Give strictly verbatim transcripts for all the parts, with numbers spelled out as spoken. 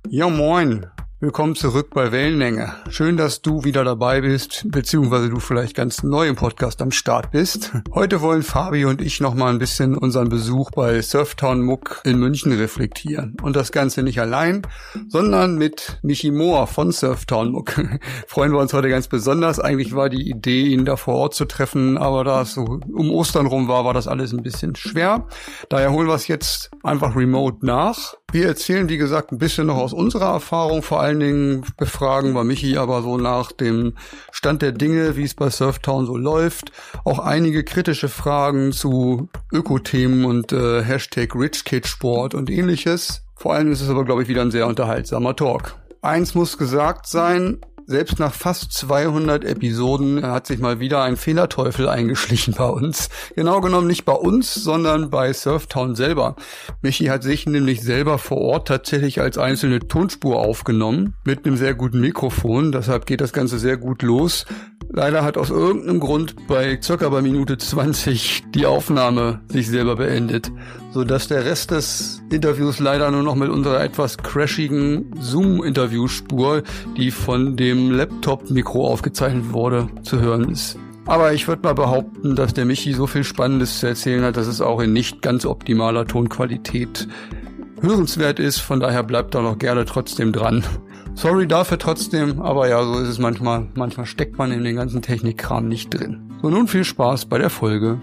Ja, moin. Willkommen zurück bei Wellenlänge. Schön, dass du wieder dabei bist, beziehungsweise du vielleicht ganz neu im Podcast am Start bist. Heute wollen Fabi und ich nochmal ein bisschen unseren Besuch bei Surftown Muck in München reflektieren. Und das Ganze nicht allein, sondern mit Michi Mohr von Surftown Muck. Freuen wir uns heute ganz besonders. Eigentlich war die Idee, ihn da vor Ort zu treffen, aber da es so um Ostern rum war, war das alles ein bisschen schwer. Daher holen wir es jetzt einfach remote nach. Wir erzählen, wie gesagt, ein bisschen noch aus unserer Erfahrung. Vor allen Dingen befragen wir Michi aber so nach dem Stand der Dinge, wie es bei Surftown so läuft. Auch einige kritische Fragen zu Ökothemen und äh, Hashtag RichKidSport und ähnliches. Vor allem ist es aber, glaube ich, wieder ein sehr unterhaltsamer Talk. Eins muss gesagt sein: Selbst nach fast zweihundert Episoden hat sich mal wieder ein Fehlerteufel eingeschlichen bei uns. Genau genommen nicht bei uns, sondern bei Surftown selber. Michi hat sich nämlich selber vor Ort tatsächlich als einzelne Tonspur aufgenommen, mit einem sehr guten Mikrofon. Deshalb geht das Ganze sehr gut los. Leider hat aus irgendeinem Grund bei circa bei Minute zwanzig die Aufnahme sich selber beendet, sodass der Rest des Interviews leider nur noch mit unserer etwas crashigen Zoom-Interviewspur, die von dem Laptop-Mikro aufgezeichnet wurde, zu hören ist. Aber ich würde mal behaupten, dass der Michi so viel Spannendes zu erzählen hat, dass es auch in nicht ganz optimaler Tonqualität hörenswert ist. Von daher bleibt da noch gerne trotzdem dran. Sorry dafür trotzdem, aber ja, so ist es manchmal. Manchmal steckt man in den ganzen Technikkram nicht drin. So, nun viel Spaß bei der Folge.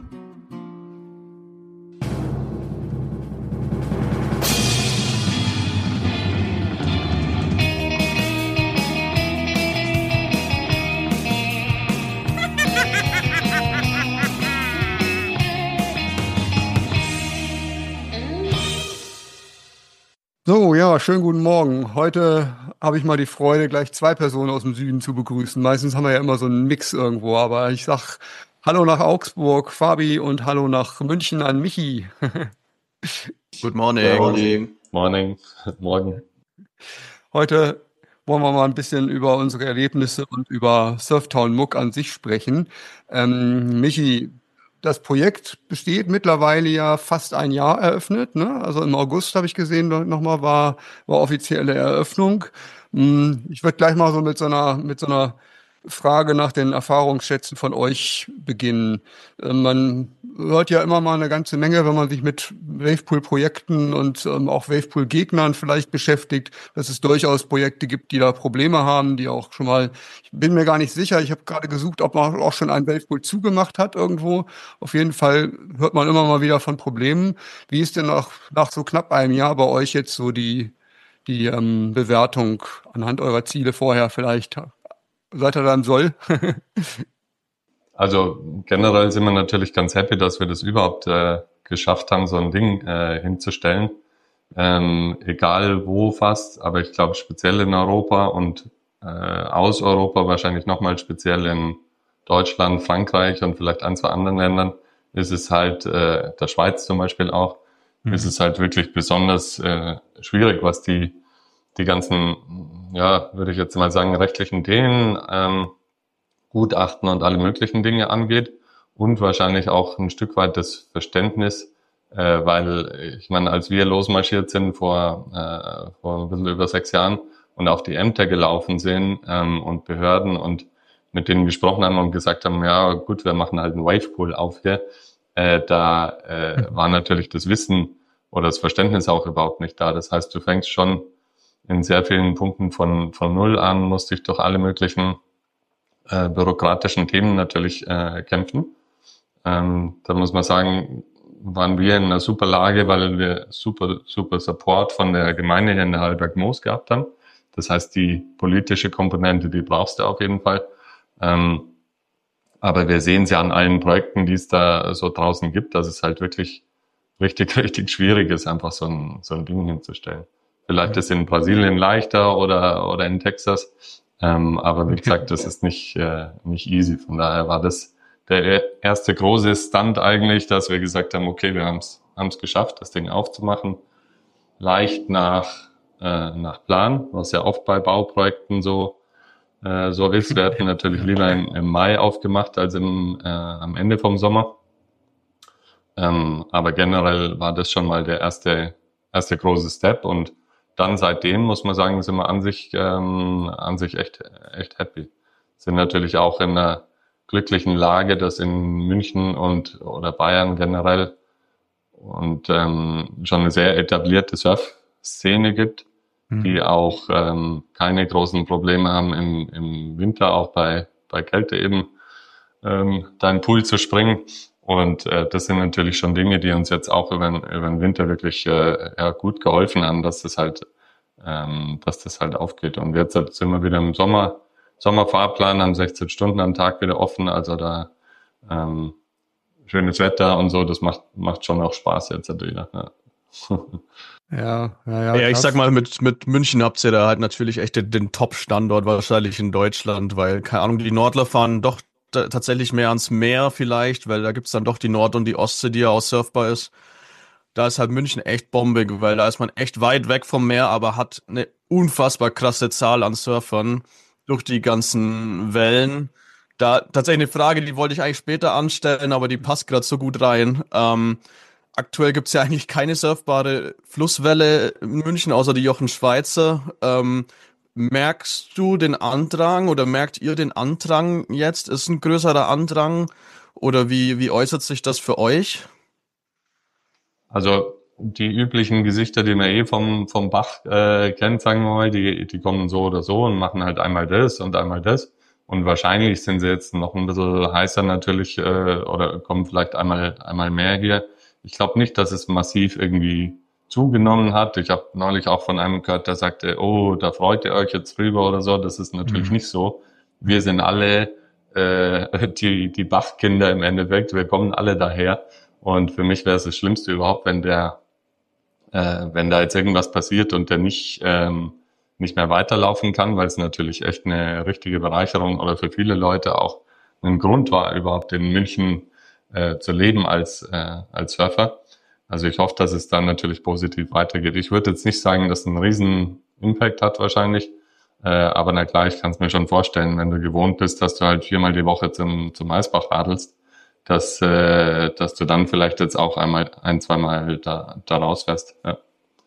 So, ja, schönen guten Morgen. Heute habe ich mal die Freude, gleich zwei Personen aus dem Süden zu begrüßen. Meistens haben wir ja immer so einen Mix irgendwo, aber ich sag Hallo nach Augsburg, Fabi, und Hallo nach München an Michi. Good morning. Morning. Morning. Morgen. Heute wollen wir mal ein bisschen über unsere Erlebnisse und über Surftown Muck an sich sprechen. Ähm, Michi, das Projekt besteht mittlerweile ja fast ein Jahr eröffnet, ne? Also im August habe ich gesehen, nochmal war, war offizielle Eröffnung. Ich würde gleich mal so mit so einer, mit so einer Frage nach den Erfahrungsschätzen von euch beginnen. Man hört ja immer mal eine ganze Menge, wenn man sich mit Wavepool-Projekten und ähm, auch Wavepool-Gegnern vielleicht beschäftigt, dass es durchaus Projekte gibt, die da Probleme haben, die auch schon mal, ich bin mir gar nicht sicher, ich habe gerade gesucht, ob man auch schon ein Wavepool zugemacht hat irgendwo. Auf jeden Fall hört man immer mal wieder von Problemen. Wie ist denn nach, nach so knapp einem Jahr bei euch jetzt so die, die ähm, Bewertung anhand eurer Ziele vorher vielleicht? Seid ihr da im Soll? Also generell sind wir natürlich ganz happy, dass wir das überhaupt äh, geschafft haben, so ein Ding äh, hinzustellen. Ähm, egal wo fast, aber ich glaube speziell in Europa und äh, aus Europa, wahrscheinlich nochmal speziell in Deutschland, Frankreich und vielleicht ein, zwei anderen Ländern, ist es halt, äh, der Schweiz zum Beispiel auch, mhm. ist es halt wirklich besonders äh, schwierig, was die die ganzen, ja, würde ich jetzt mal sagen, rechtlichen Themen, ähm, Gutachten und alle möglichen Dinge angeht und wahrscheinlich auch ein Stück weit das Verständnis, äh, weil ich meine, als wir losmarschiert sind vor, äh, vor ein bisschen über sechs Jahren und auf die Ämter gelaufen sind ähm, und Behörden und mit denen gesprochen haben und gesagt haben, ja gut, wir machen halt einen Wavepool auf hier, äh, da äh, war natürlich das Wissen oder das Verständnis auch überhaupt nicht da. Das heißt, du fängst schon in sehr vielen Punkten von von Null an, musste ich durch alle möglichen äh, bürokratischen Themen natürlich äh, kämpfen. Ähm, da muss man sagen, waren wir in einer super Lage, weil wir super super Support von der Gemeinde hier in der Heidelberg-Moos gehabt haben. Das heißt, die politische Komponente, die brauchst du auf jeden Fall. Ähm, aber wir sehen es ja an allen Projekten, die es da so draußen gibt, dass es halt wirklich richtig, richtig schwierig ist, einfach so ein, so ein Ding hinzustellen. Vielleicht ist in Brasilien leichter oder oder in Texas, ähm, aber wie gesagt, das ist nicht äh, nicht easy. Von daher war das der erste große Stunt eigentlich, dass wir gesagt haben, okay, wir haben es haben es geschafft, das Ding aufzumachen, leicht nach äh, nach Plan, was ja oft bei Bauprojekten so äh, so ist. Wir hatten natürlich lieber im, im Mai aufgemacht als im äh, am Ende vom Sommer. Ähm, aber generell war das schon mal der erste erste große Step und dann seitdem, muss man sagen, sind wir an sich, ähm, an sich echt, echt happy. Sind natürlich auch in einer glücklichen Lage, dass in München und oder Bayern generell und ähm, schon eine sehr etablierte Surf-Szene gibt, mhm. die auch ähm, keine großen Probleme haben im, im Winter, auch bei, bei Kälte eben, ähm, da in den Pool zu springen. Und äh, das sind natürlich schon Dinge, die uns jetzt auch über, über den Winter wirklich äh, ja, gut geholfen haben, dass das halt, ähm, dass das halt aufgeht. Und jetzt sind wir wieder im Sommer, Sommerfahrplan, haben sechzehn Stunden am Tag wieder offen, also da ähm, schönes Wetter und so, das macht macht schon auch Spaß jetzt wieder. Ja, ja, ja, ja, ja ich sag mal, mit mit München habt ihr da halt natürlich echt den, den Top-Standort wahrscheinlich in Deutschland, weil, keine Ahnung, die Nordler fahren doch t- tatsächlich mehr ans Meer vielleicht, weil da gibt's dann doch die Nord- und die Ostsee, die ja auch surfbar ist. Da ist halt München echt bombig, weil da ist man echt weit weg vom Meer, aber hat eine unfassbar krasse Zahl an Surfern durch die ganzen Wellen. Da tatsächlich eine Frage, die wollte ich eigentlich später anstellen, aber die passt gerade so gut rein. Ähm, aktuell gibt's ja eigentlich keine surfbare Flusswelle in München, außer die Jochen Schweizer. Ähm, merkst du den Andrang oder merkt ihr den Andrang jetzt? Ist ein größerer Andrang oder wie, wie äußert sich das für euch? Also die üblichen Gesichter, die man eh vom vom Bach äh, kennt, sagen wir mal, die die kommen so oder so und machen halt einmal das und einmal das. Und wahrscheinlich sind sie jetzt noch ein bisschen heißer natürlich äh, oder kommen vielleicht einmal einmal mehr hier. Ich glaube nicht, dass es massiv irgendwie zugenommen hat. Ich habe neulich auch von einem gehört, der sagte, oh, da freut ihr euch jetzt drüber oder so. Das ist natürlich mhm. nicht so. Wir sind alle äh, die die Bachkinder im Endeffekt. Wir kommen alle daher. Und für mich wäre es das Schlimmste überhaupt, wenn der, äh, wenn da jetzt irgendwas passiert und der nicht ähm, nicht mehr weiterlaufen kann, weil es natürlich echt eine richtige Bereicherung oder für viele Leute auch ein Grund war, überhaupt in München äh, zu leben als äh, als Surfer. Also ich hoffe, dass es dann natürlich positiv weitergeht. Ich würde jetzt nicht sagen, dass es einen riesen Impact hat wahrscheinlich, äh, aber na klar, ich kann es mir schon vorstellen, wenn du gewohnt bist, dass du halt viermal die Woche zum zum Eisbach radelst, dass äh, dass du dann vielleicht jetzt auch einmal ein, zweimal da da rausfährst. Ja.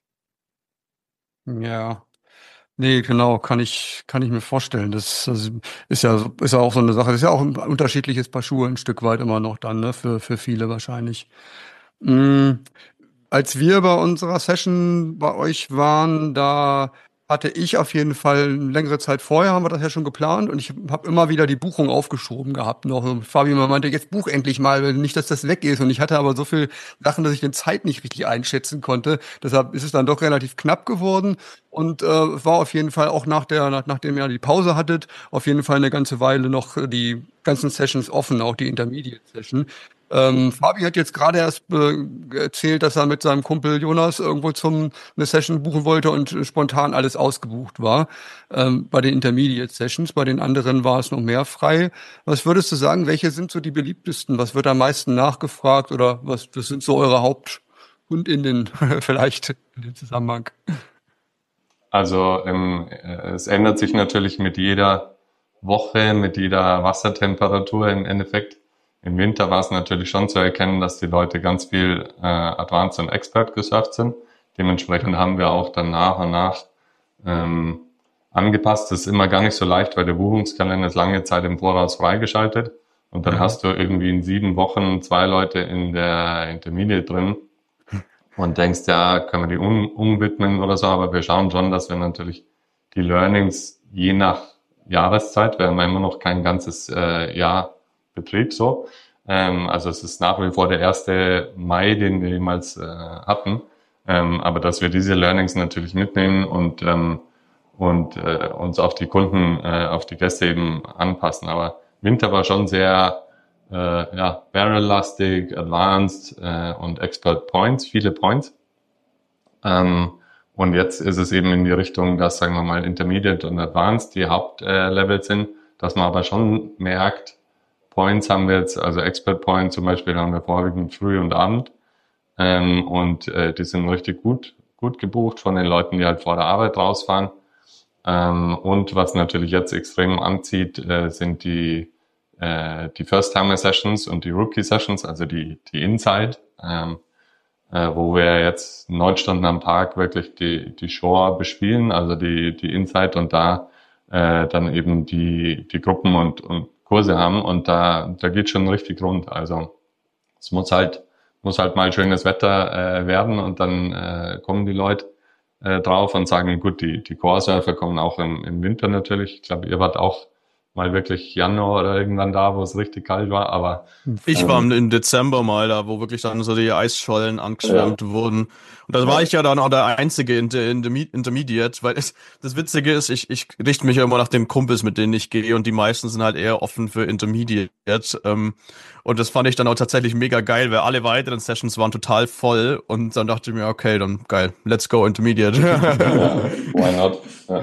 Ja. Nee, genau, kann ich kann ich mir vorstellen. Das, das ist ja ist ja auch so eine Sache. Das ist ja auch ein unterschiedliches Paar Schuhe ein Stück weit immer noch dann, ne, für für viele wahrscheinlich. Mhm. Als wir bei unserer Session bei euch waren, da hatte ich auf jeden Fall eine längere Zeit vorher, haben wir das ja schon geplant und ich habe immer wieder die Buchung aufgeschoben gehabt noch. Und Fabi meinte, jetzt buch endlich mal, nicht, dass das weg ist. Und ich hatte aber so viel Sachen, dass ich den Zeit nicht richtig einschätzen konnte. Deshalb ist es dann doch relativ knapp geworden und äh, war auf jeden Fall auch nach der, nach, nachdem ihr die Pause hattet, auf jeden Fall eine ganze Weile noch die ganzen Sessions offen, auch die Intermediate Session. Ähm, Fabi hat jetzt gerade erst äh, erzählt, dass er mit seinem Kumpel Jonas irgendwo zum eine Session buchen wollte und äh, spontan alles ausgebucht war. Ähm, bei den Intermediate Sessions, bei den anderen war es noch mehr frei. Was würdest du sagen, welche sind so die beliebtesten? Was wird am meisten nachgefragt oder was, das sind so eure Hauptkundinnen vielleicht in dem Zusammenhang? Also ähm, es ändert sich natürlich mit jeder Woche, mit jeder Wassertemperatur im Endeffekt. Im Winter war es natürlich schon zu erkennen, dass die Leute ganz viel äh, Advanced und Expert gesurft sind. Dementsprechend haben wir auch dann nach und nach ähm, angepasst. Das ist immer gar nicht so leicht, weil der Buchungskalender ist lange Zeit im Voraus freigeschaltet. Und dann ja. hast du irgendwie in sieben Wochen zwei Leute in der Intermediate drin und denkst, ja, können wir die um, umwidmen oder so. Aber wir schauen schon, dass wir natürlich die Learnings je nach Jahreszeit, wir haben immer noch kein ganzes äh, Jahr Betrieb so. Ähm, also es ist nach wie vor der erste Mai, den wir jemals äh, hatten. Ähm, aber dass wir diese Learnings natürlich mitnehmen und ähm, und äh, uns auf die Kunden, äh, auf die Gäste eben anpassen. Aber Winter war schon sehr äh, ja Barrel-lastig, Advanced äh, und Expert Points, viele Points. Ähm, und jetzt ist es eben in die Richtung, dass, sagen wir mal, Intermediate und Advanced die Hauptlevel äh, sind, dass man aber schon merkt, Points haben wir jetzt, also Expert Points zum Beispiel haben wir vorwiegend früh und Abend ähm, und äh, die sind richtig gut gut gebucht von den Leuten, die halt vor der Arbeit rausfahren. Ähm, und was natürlich jetzt extrem anzieht, äh, sind die äh, die First-Timer-Sessions und die Rookie-Sessions, also die die Inside. Ähm, äh, wo wir jetzt neun Stunden am Tag wirklich die, die Shore bespielen, also die, die Inside und da äh, dann eben die, die Gruppen und, und Kurse haben und da, da geht schon richtig rund. Also es muss halt, muss halt mal schönes Wetter äh, werden und dann äh, kommen die Leute äh, drauf und sagen, gut, die, die Core-Surfer kommen auch im, im Winter natürlich. Ich glaube, ihr wart auch mal wirklich Januar oder irgendwann da, wo es richtig kalt war, aber ich ähm, war im Dezember mal da, wo wirklich dann so die Eisschollen angeschwemmt ja. wurden. Und da war ich ja dann auch der einzige Inter Intermediate, weil es, das Witzige ist, ich, ich richte mich ja immer nach den Kumpels, mit denen ich gehe und die meisten sind halt eher offen für Intermediate. Ähm, und das fand ich dann auch tatsächlich mega geil, weil alle weiteren Sessions waren total voll und dann dachte ich mir, okay, dann geil, let's go Intermediate. Ja, why not? Ja.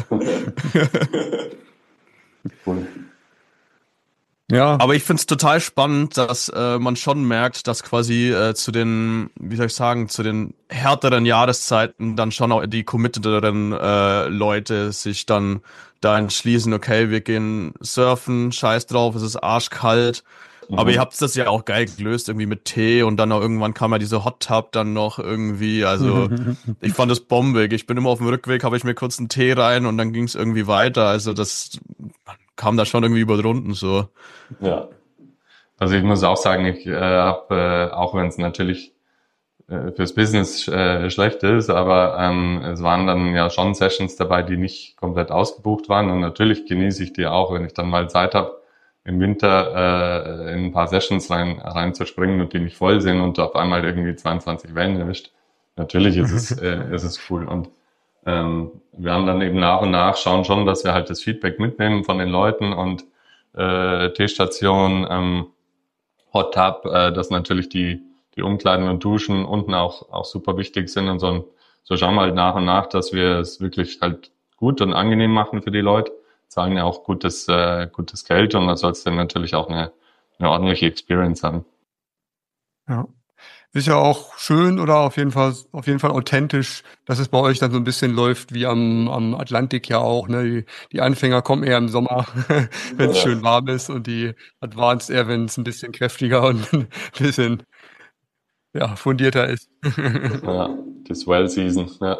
Cool. Ja. Aber ich find's total spannend, dass äh, man schon merkt, dass quasi äh, zu den, wie soll ich sagen, zu den härteren Jahreszeiten dann schon auch die committederen äh, Leute sich dann da entschließen, okay, wir gehen surfen, scheiß drauf, es ist arschkalt. Mhm. Aber ihr habt das ja auch geil gelöst, irgendwie mit Tee und dann auch irgendwann kam ja diese Hot Tub dann noch irgendwie, also ich fand das bombig. Ich bin immer auf dem Rückweg, habe ich mir kurz einen Tee rein und dann ging's irgendwie weiter, also das kam da schon irgendwie über die Runden so. Ja, also ich muss auch sagen, ich äh, habe, äh, auch wenn es natürlich äh, fürs Business äh, schlecht ist, aber ähm, es waren dann ja schon Sessions dabei, die nicht komplett ausgebucht waren und natürlich genieße ich die auch, wenn ich dann mal Zeit habe, im Winter äh, in ein paar Sessions rein reinzuspringen und die nicht voll sind und auf einmal irgendwie zweiundzwanzig Wellen erwischt. Natürlich ist es, äh, ist es cool und ähm, wir haben dann eben nach und nach schauen schon, dass wir halt das Feedback mitnehmen von den Leuten und äh, T-Station, ähm, Hot Tub, äh, dass natürlich die die Umkleiden und Duschen unten auch auch super wichtig sind und so. So schauen wir halt nach und nach, dass wir es wirklich halt gut und angenehm machen für die Leute. Zahlen ja auch gutes äh, gutes Geld und da soll es dann natürlich auch eine eine ordentliche Experience haben. Ja. Ist ja auch schön oder auf jeden Fall auf jeden Fall authentisch, dass es bei euch dann so ein bisschen läuft wie am am Atlantik ja auch, ne? Die, die Anfänger kommen eher im Sommer, wenn es ja. schön warm ist und die Advanced eher, wenn es ein bisschen kräftiger und ein bisschen ja, fundierter ist. Ja, die Swell Season, ja.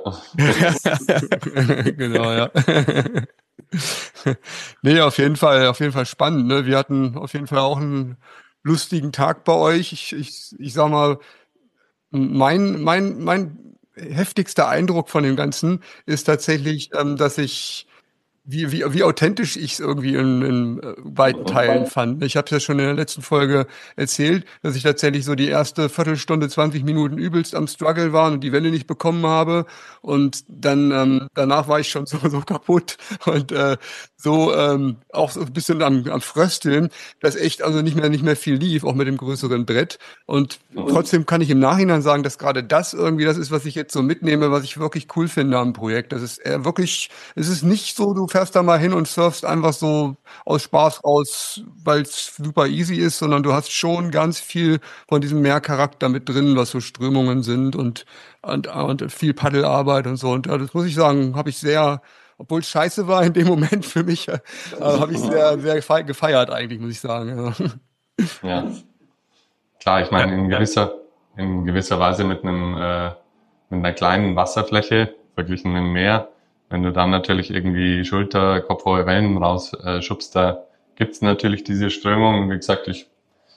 Genau, ja. Nee, auf jeden Fall, auf jeden Fall spannend, ne? Wir hatten auf jeden Fall auch einen lustigen Tag bei euch. Ich, ich, ich sag mal, mein, mein, mein heftigster Eindruck von dem Ganzen ist tatsächlich, ähm, dass ich wie, wie, wie authentisch ich es irgendwie in, in äh, weiten Teilen fand. Ich habe es ja schon in der letzten Folge erzählt, dass ich tatsächlich so die erste Viertelstunde, zwanzig Minuten übelst am Struggle war und die Welle nicht bekommen habe. Und dann ähm, danach war ich schon so, so kaputt und äh, so ähm, auch so ein bisschen am, am Frösteln, dass echt also nicht mehr nicht mehr viel lief, auch mit dem größeren Brett. Und trotzdem kann ich im Nachhinein sagen, dass gerade das irgendwie das ist, was ich jetzt so mitnehme, was ich wirklich cool finde am Projekt. Das ist eher wirklich, es ist nicht so, du fährst da mal hin und surfst einfach so aus Spaß raus, weil es super easy ist, sondern du hast schon ganz viel von diesem Meercharakter mit drin, was so Strömungen sind und und, und viel Paddelarbeit und so. Und ja, das muss ich sagen, habe ich sehr, obwohl es scheiße war in dem Moment für mich, äh, habe ich sehr, sehr gefeiert eigentlich, muss ich sagen. Ja, klar, ich meine, in gewisser, in gewisser Weise mit einem, äh, mit einer kleinen Wasserfläche verglichen mit dem Meer, wenn du dann natürlich irgendwie Schulter, kopfhohe Wellen rausschubst, äh, da gibt's natürlich diese Strömung. Wie gesagt, ich,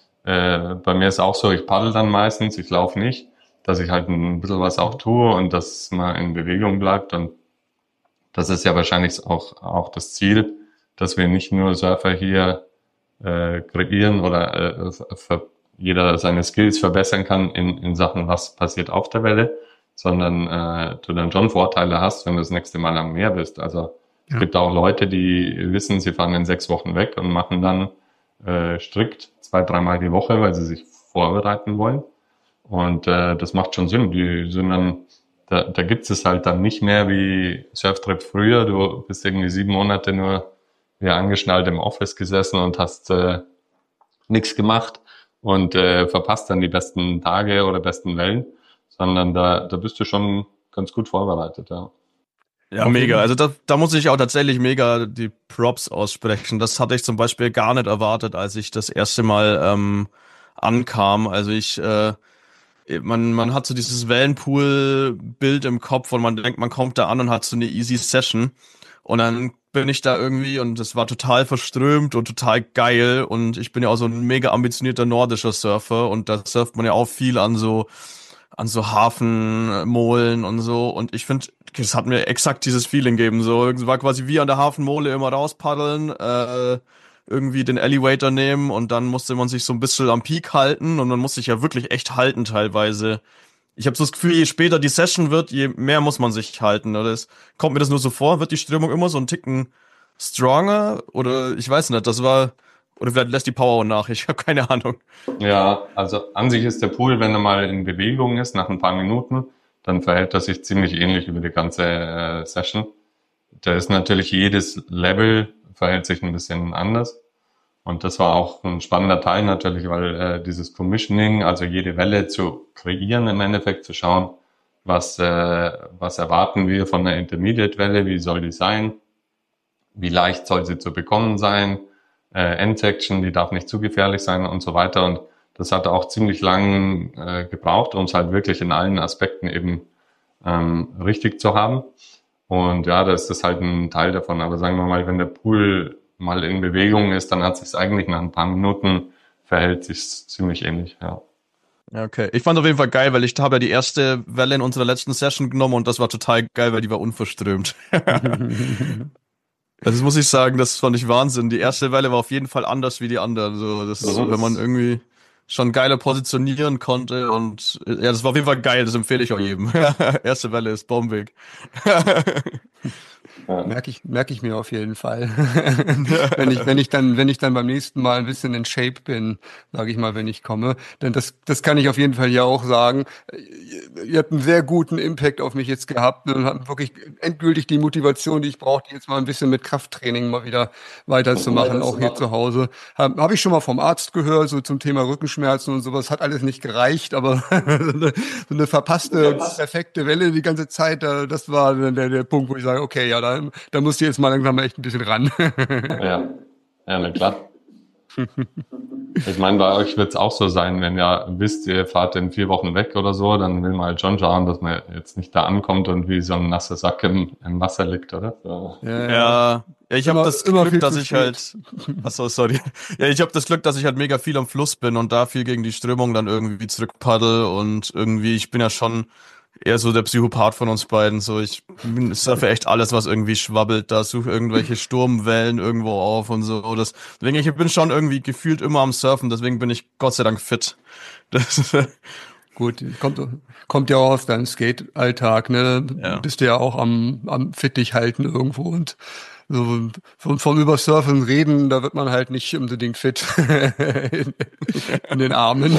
äh, bei mir ist auch so, ich paddel dann meistens, ich laufe nicht, dass ich halt ein bisschen was auch tue und dass man in Bewegung bleibt und das ist ja wahrscheinlich auch, auch das Ziel, dass wir nicht nur Surfer hier äh, kreieren oder äh, für jeder seine Skills verbessern kann in, in Sachen, was passiert auf der Welle, sondern äh, du dann schon Vorteile hast, wenn du das nächste Mal am Meer bist. Also ja. Es gibt auch Leute, die wissen, sie fahren in sechs Wochen weg und machen dann äh, strikt zwei, dreimal die Woche, weil sie sich vorbereiten wollen. Und äh, das macht schon Sinn. Die sind dann Da, da gibt es halt dann nicht mehr wie Surftrip früher. Du bist irgendwie sieben Monate nur wie angeschnallt im Office gesessen und hast äh, nichts gemacht und äh, verpasst dann die besten Tage oder besten Wellen, sondern da, da bist du schon ganz gut vorbereitet. Ja, ja mega. Also da, da muss ich auch tatsächlich mega die Props aussprechen. Das hatte ich zum Beispiel gar nicht erwartet, als ich das erste Mal ähm, ankam. Also ich... Äh, man, man hat so dieses Wellenpool-Bild im Kopf und man denkt, man kommt da an und hat so eine easy Session. Und dann bin ich da irgendwie und das war total verströmt und total geil. Und ich bin ja auch so ein mega ambitionierter nordischer Surfer und da surft man ja auch viel an so, an so Hafenmolen und so. Und ich finde, das hat mir exakt dieses Feeling gegeben. So, es war quasi wie an der Hafenmole immer rauspaddeln, äh, irgendwie den Elevator nehmen und dann musste man sich so ein bisschen am Peak halten und man muss sich ja wirklich echt halten teilweise. Ich habe so das Gefühl, je später die Session wird, je mehr muss man sich halten. Oder es, kommt mir das nur so vor? Wird die Strömung immer so einen Ticken stronger? Oder ich weiß nicht, das war... Oder vielleicht lässt die Power nach, ich habe keine Ahnung. Ja, also an sich ist der Pool, wenn er mal in Bewegung ist, nach ein paar Minuten, dann verhält er sich ziemlich ähnlich über die ganze äh, Session. Da ist natürlich jedes Level verhält sich ein bisschen anders. Und das war auch ein spannender Teil natürlich, weil äh, dieses Commissioning, also jede Welle zu kreieren im Endeffekt, zu schauen, was, äh, was erwarten wir von der Intermediate-Welle, wie soll die sein, wie leicht soll sie zu bekommen sein, äh, End-Section, die darf nicht zu gefährlich sein und so weiter. Und das hat auch ziemlich lang äh, gebraucht, um es halt wirklich in allen Aspekten eben ähm, richtig zu haben. Und ja, da ist das halt ein Teil davon. Aber sagen wir mal, wenn der Pool mal in Bewegung ist, dann hat sich eigentlich nach ein paar Minuten verhält sich ziemlich ähnlich, ja. Okay, ich fand auf jeden Fall geil, weil ich habe ja die erste Welle in unserer letzten Session genommen und das war total geil, weil die war unverströmt. Das muss ich sagen, das fand ich Wahnsinn. Die erste Welle war auf jeden Fall anders wie die andere. So, das ist, wenn man irgendwie schon geiler positionieren konnte und ja, das war auf jeden Fall geil, das empfehle ich auch jedem. Erste Welle ist bombig. Ja. Merke ich, merke ich mir auf jeden Fall. wenn ich, wenn ich dann, wenn ich dann beim nächsten Mal ein bisschen in Shape bin, sage ich mal, wenn ich komme, denn das, das kann ich auf jeden Fall ja auch sagen. Ihr habt einen sehr guten Impact auf mich jetzt gehabt und habt wirklich endgültig die Motivation, die ich brauchte, jetzt mal ein bisschen mit Krafttraining mal wieder weiterzumachen, auch hier zu Hause. Habe hab ich schon mal vom Arzt gehört, so zum Thema Rückenschmerzen und sowas, hat alles nicht gereicht, aber so, eine, so eine verpasste, perfekte Welle die ganze Zeit, das war der, der Punkt, wo ich sage, okay, ja, da, da musst du jetzt mal langsam echt ein bisschen ran. Ja, ja, na klar. Ich meine, bei euch wird es auch so sein, wenn ihr wisst, ihr fahrt in vier Wochen weg oder so, dann will man halt schon schauen, dass man jetzt nicht da ankommt und wie so ein nasser Sack im, im Wasser liegt, oder? So. Ja, ja. ja ich habe das Glück, dass ich halt, achso, sorry. Ja, ich habe das Glück, dass ich halt mega viel am Fluss bin und da viel gegen die Strömung dann irgendwie zurückpaddel und irgendwie, ich bin ja schon eher so der Psychopath von uns beiden, so ich surfe echt alles, was irgendwie schwabbelt, da suche irgendwelche Sturmwellen irgendwo auf und so. Das, deswegen, ich bin schon irgendwie gefühlt immer am Surfen, deswegen bin ich Gott sei Dank fit. Das Gut, kommt, kommt ja auch aus deinem Skate-Alltag, ne? Ja. Bist du ja auch am, am fit dich halten irgendwo und so vom, vom Übersurfen reden, da wird man halt nicht unbedingt fit in, in den Armen.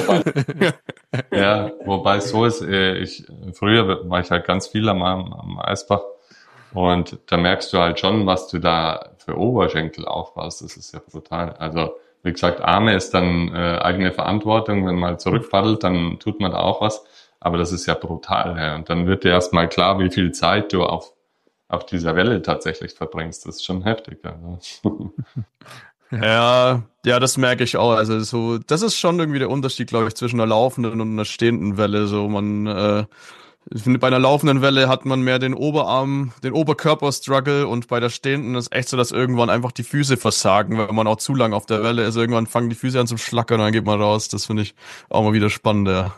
Ja, wobei es so ist, ich, früher war ich halt ganz viel am, am Eisbach und da merkst du halt schon, was du da für Oberschenkel aufbaust. Das ist ja brutal. Also, wie gesagt, Arme ist dann äh, eigene Verantwortung. Wenn man zurückpaddelt, dann tut man da auch was. Aber das ist ja brutal. Ja. Und dann wird dir erstmal klar, wie viel Zeit du auf auf dieser Welle tatsächlich verbringst. Das ist schon heftig. Also. Ja, ja, das merke ich auch. Also so, das ist schon irgendwie der Unterschied, glaube ich, zwischen einer laufenden und einer stehenden Welle. So, man, äh, ich finde, bei einer laufenden Welle hat man mehr den Oberarm, den Oberkörper-Struggle und bei der stehenden ist echt so, dass irgendwann einfach die Füße versagen, wenn man auch zu lang auf der Welle ist. Irgendwann fangen die Füße an zu schlackern und dann geht man raus. Das finde ich auch mal wieder spannend, ja.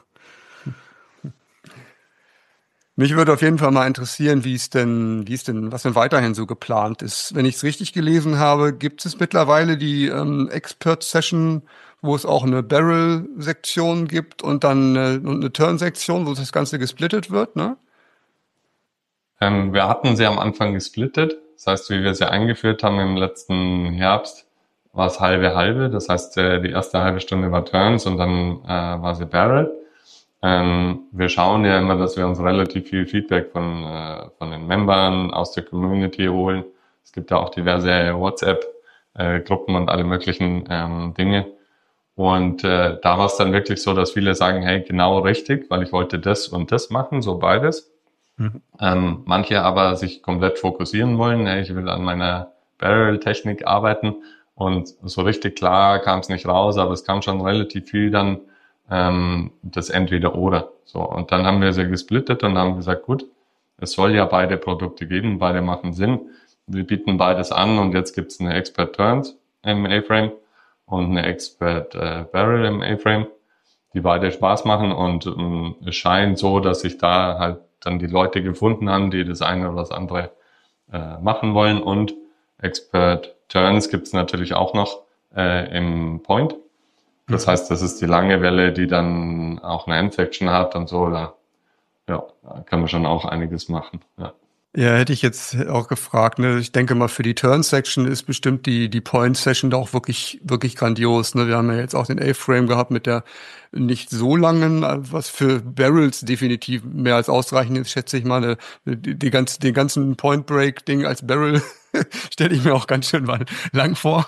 Mich würde auf jeden Fall mal interessieren, wie es denn, wie es denn, was denn weiterhin so geplant ist. Wenn ich es richtig gelesen habe, gibt es mittlerweile die ähm, Expert-Session, wo es auch eine Barrel-Sektion gibt und dann eine, eine Turn-Sektion, wo das Ganze gesplittet wird, ne? Ähm, wir hatten sie am Anfang gesplittet. Das heißt, wie wir sie eingeführt haben im letzten Herbst, war es halbe halbe. Das heißt, äh, die erste halbe Stunde war Turns und dann äh, war sie Barrel. Ähm, wir schauen ja immer, dass wir uns relativ viel Feedback von, äh, von den Membern aus der Community holen. Es gibt ja auch diverse WhatsApp-Gruppen äh, und alle möglichen ähm, Dinge. Und äh, da war es dann wirklich so, dass viele sagen, hey, genau richtig, weil ich wollte das und das machen, so beides. Mhm. Ähm, manche aber sich komplett fokussieren wollen, hey, ich will an meiner Barrel-Technik arbeiten. Und so richtig klar kam es nicht raus, aber es kam schon relativ viel dann ähm, das Entweder-Oder. So, und dann haben wir sie gesplittet und haben gesagt, gut, es soll ja beide Produkte geben, beide machen Sinn. Wir bieten beides an und jetzt gibt's eine Expert Turns im A-Frame und eine Expert äh, Barrel im A-Frame, die beide Spaß machen und ähm, es scheint so, dass sich da halt dann die Leute gefunden haben, die das eine oder das andere äh, machen wollen. Und Expert Turns gibt's natürlich auch noch äh, im Point. Das heißt, das ist die lange Welle, die dann auch eine End-Section hat und so. Da, ja, da kann man schon auch einiges machen. Ja. Ja, hätte ich jetzt auch gefragt, ne? Ich denke mal, für die Turn-Section ist bestimmt die, die Point-Session da auch wirklich, wirklich grandios, ne? Wir haben ja jetzt auch den A-Frame gehabt mit der nicht so langen, was für Barrels definitiv mehr als ausreichend ist, schätze ich mal, ne? Die, die ganze, den ganzen Point-Break-Ding als Barrel stelle ich mir auch ganz schön mal lang vor.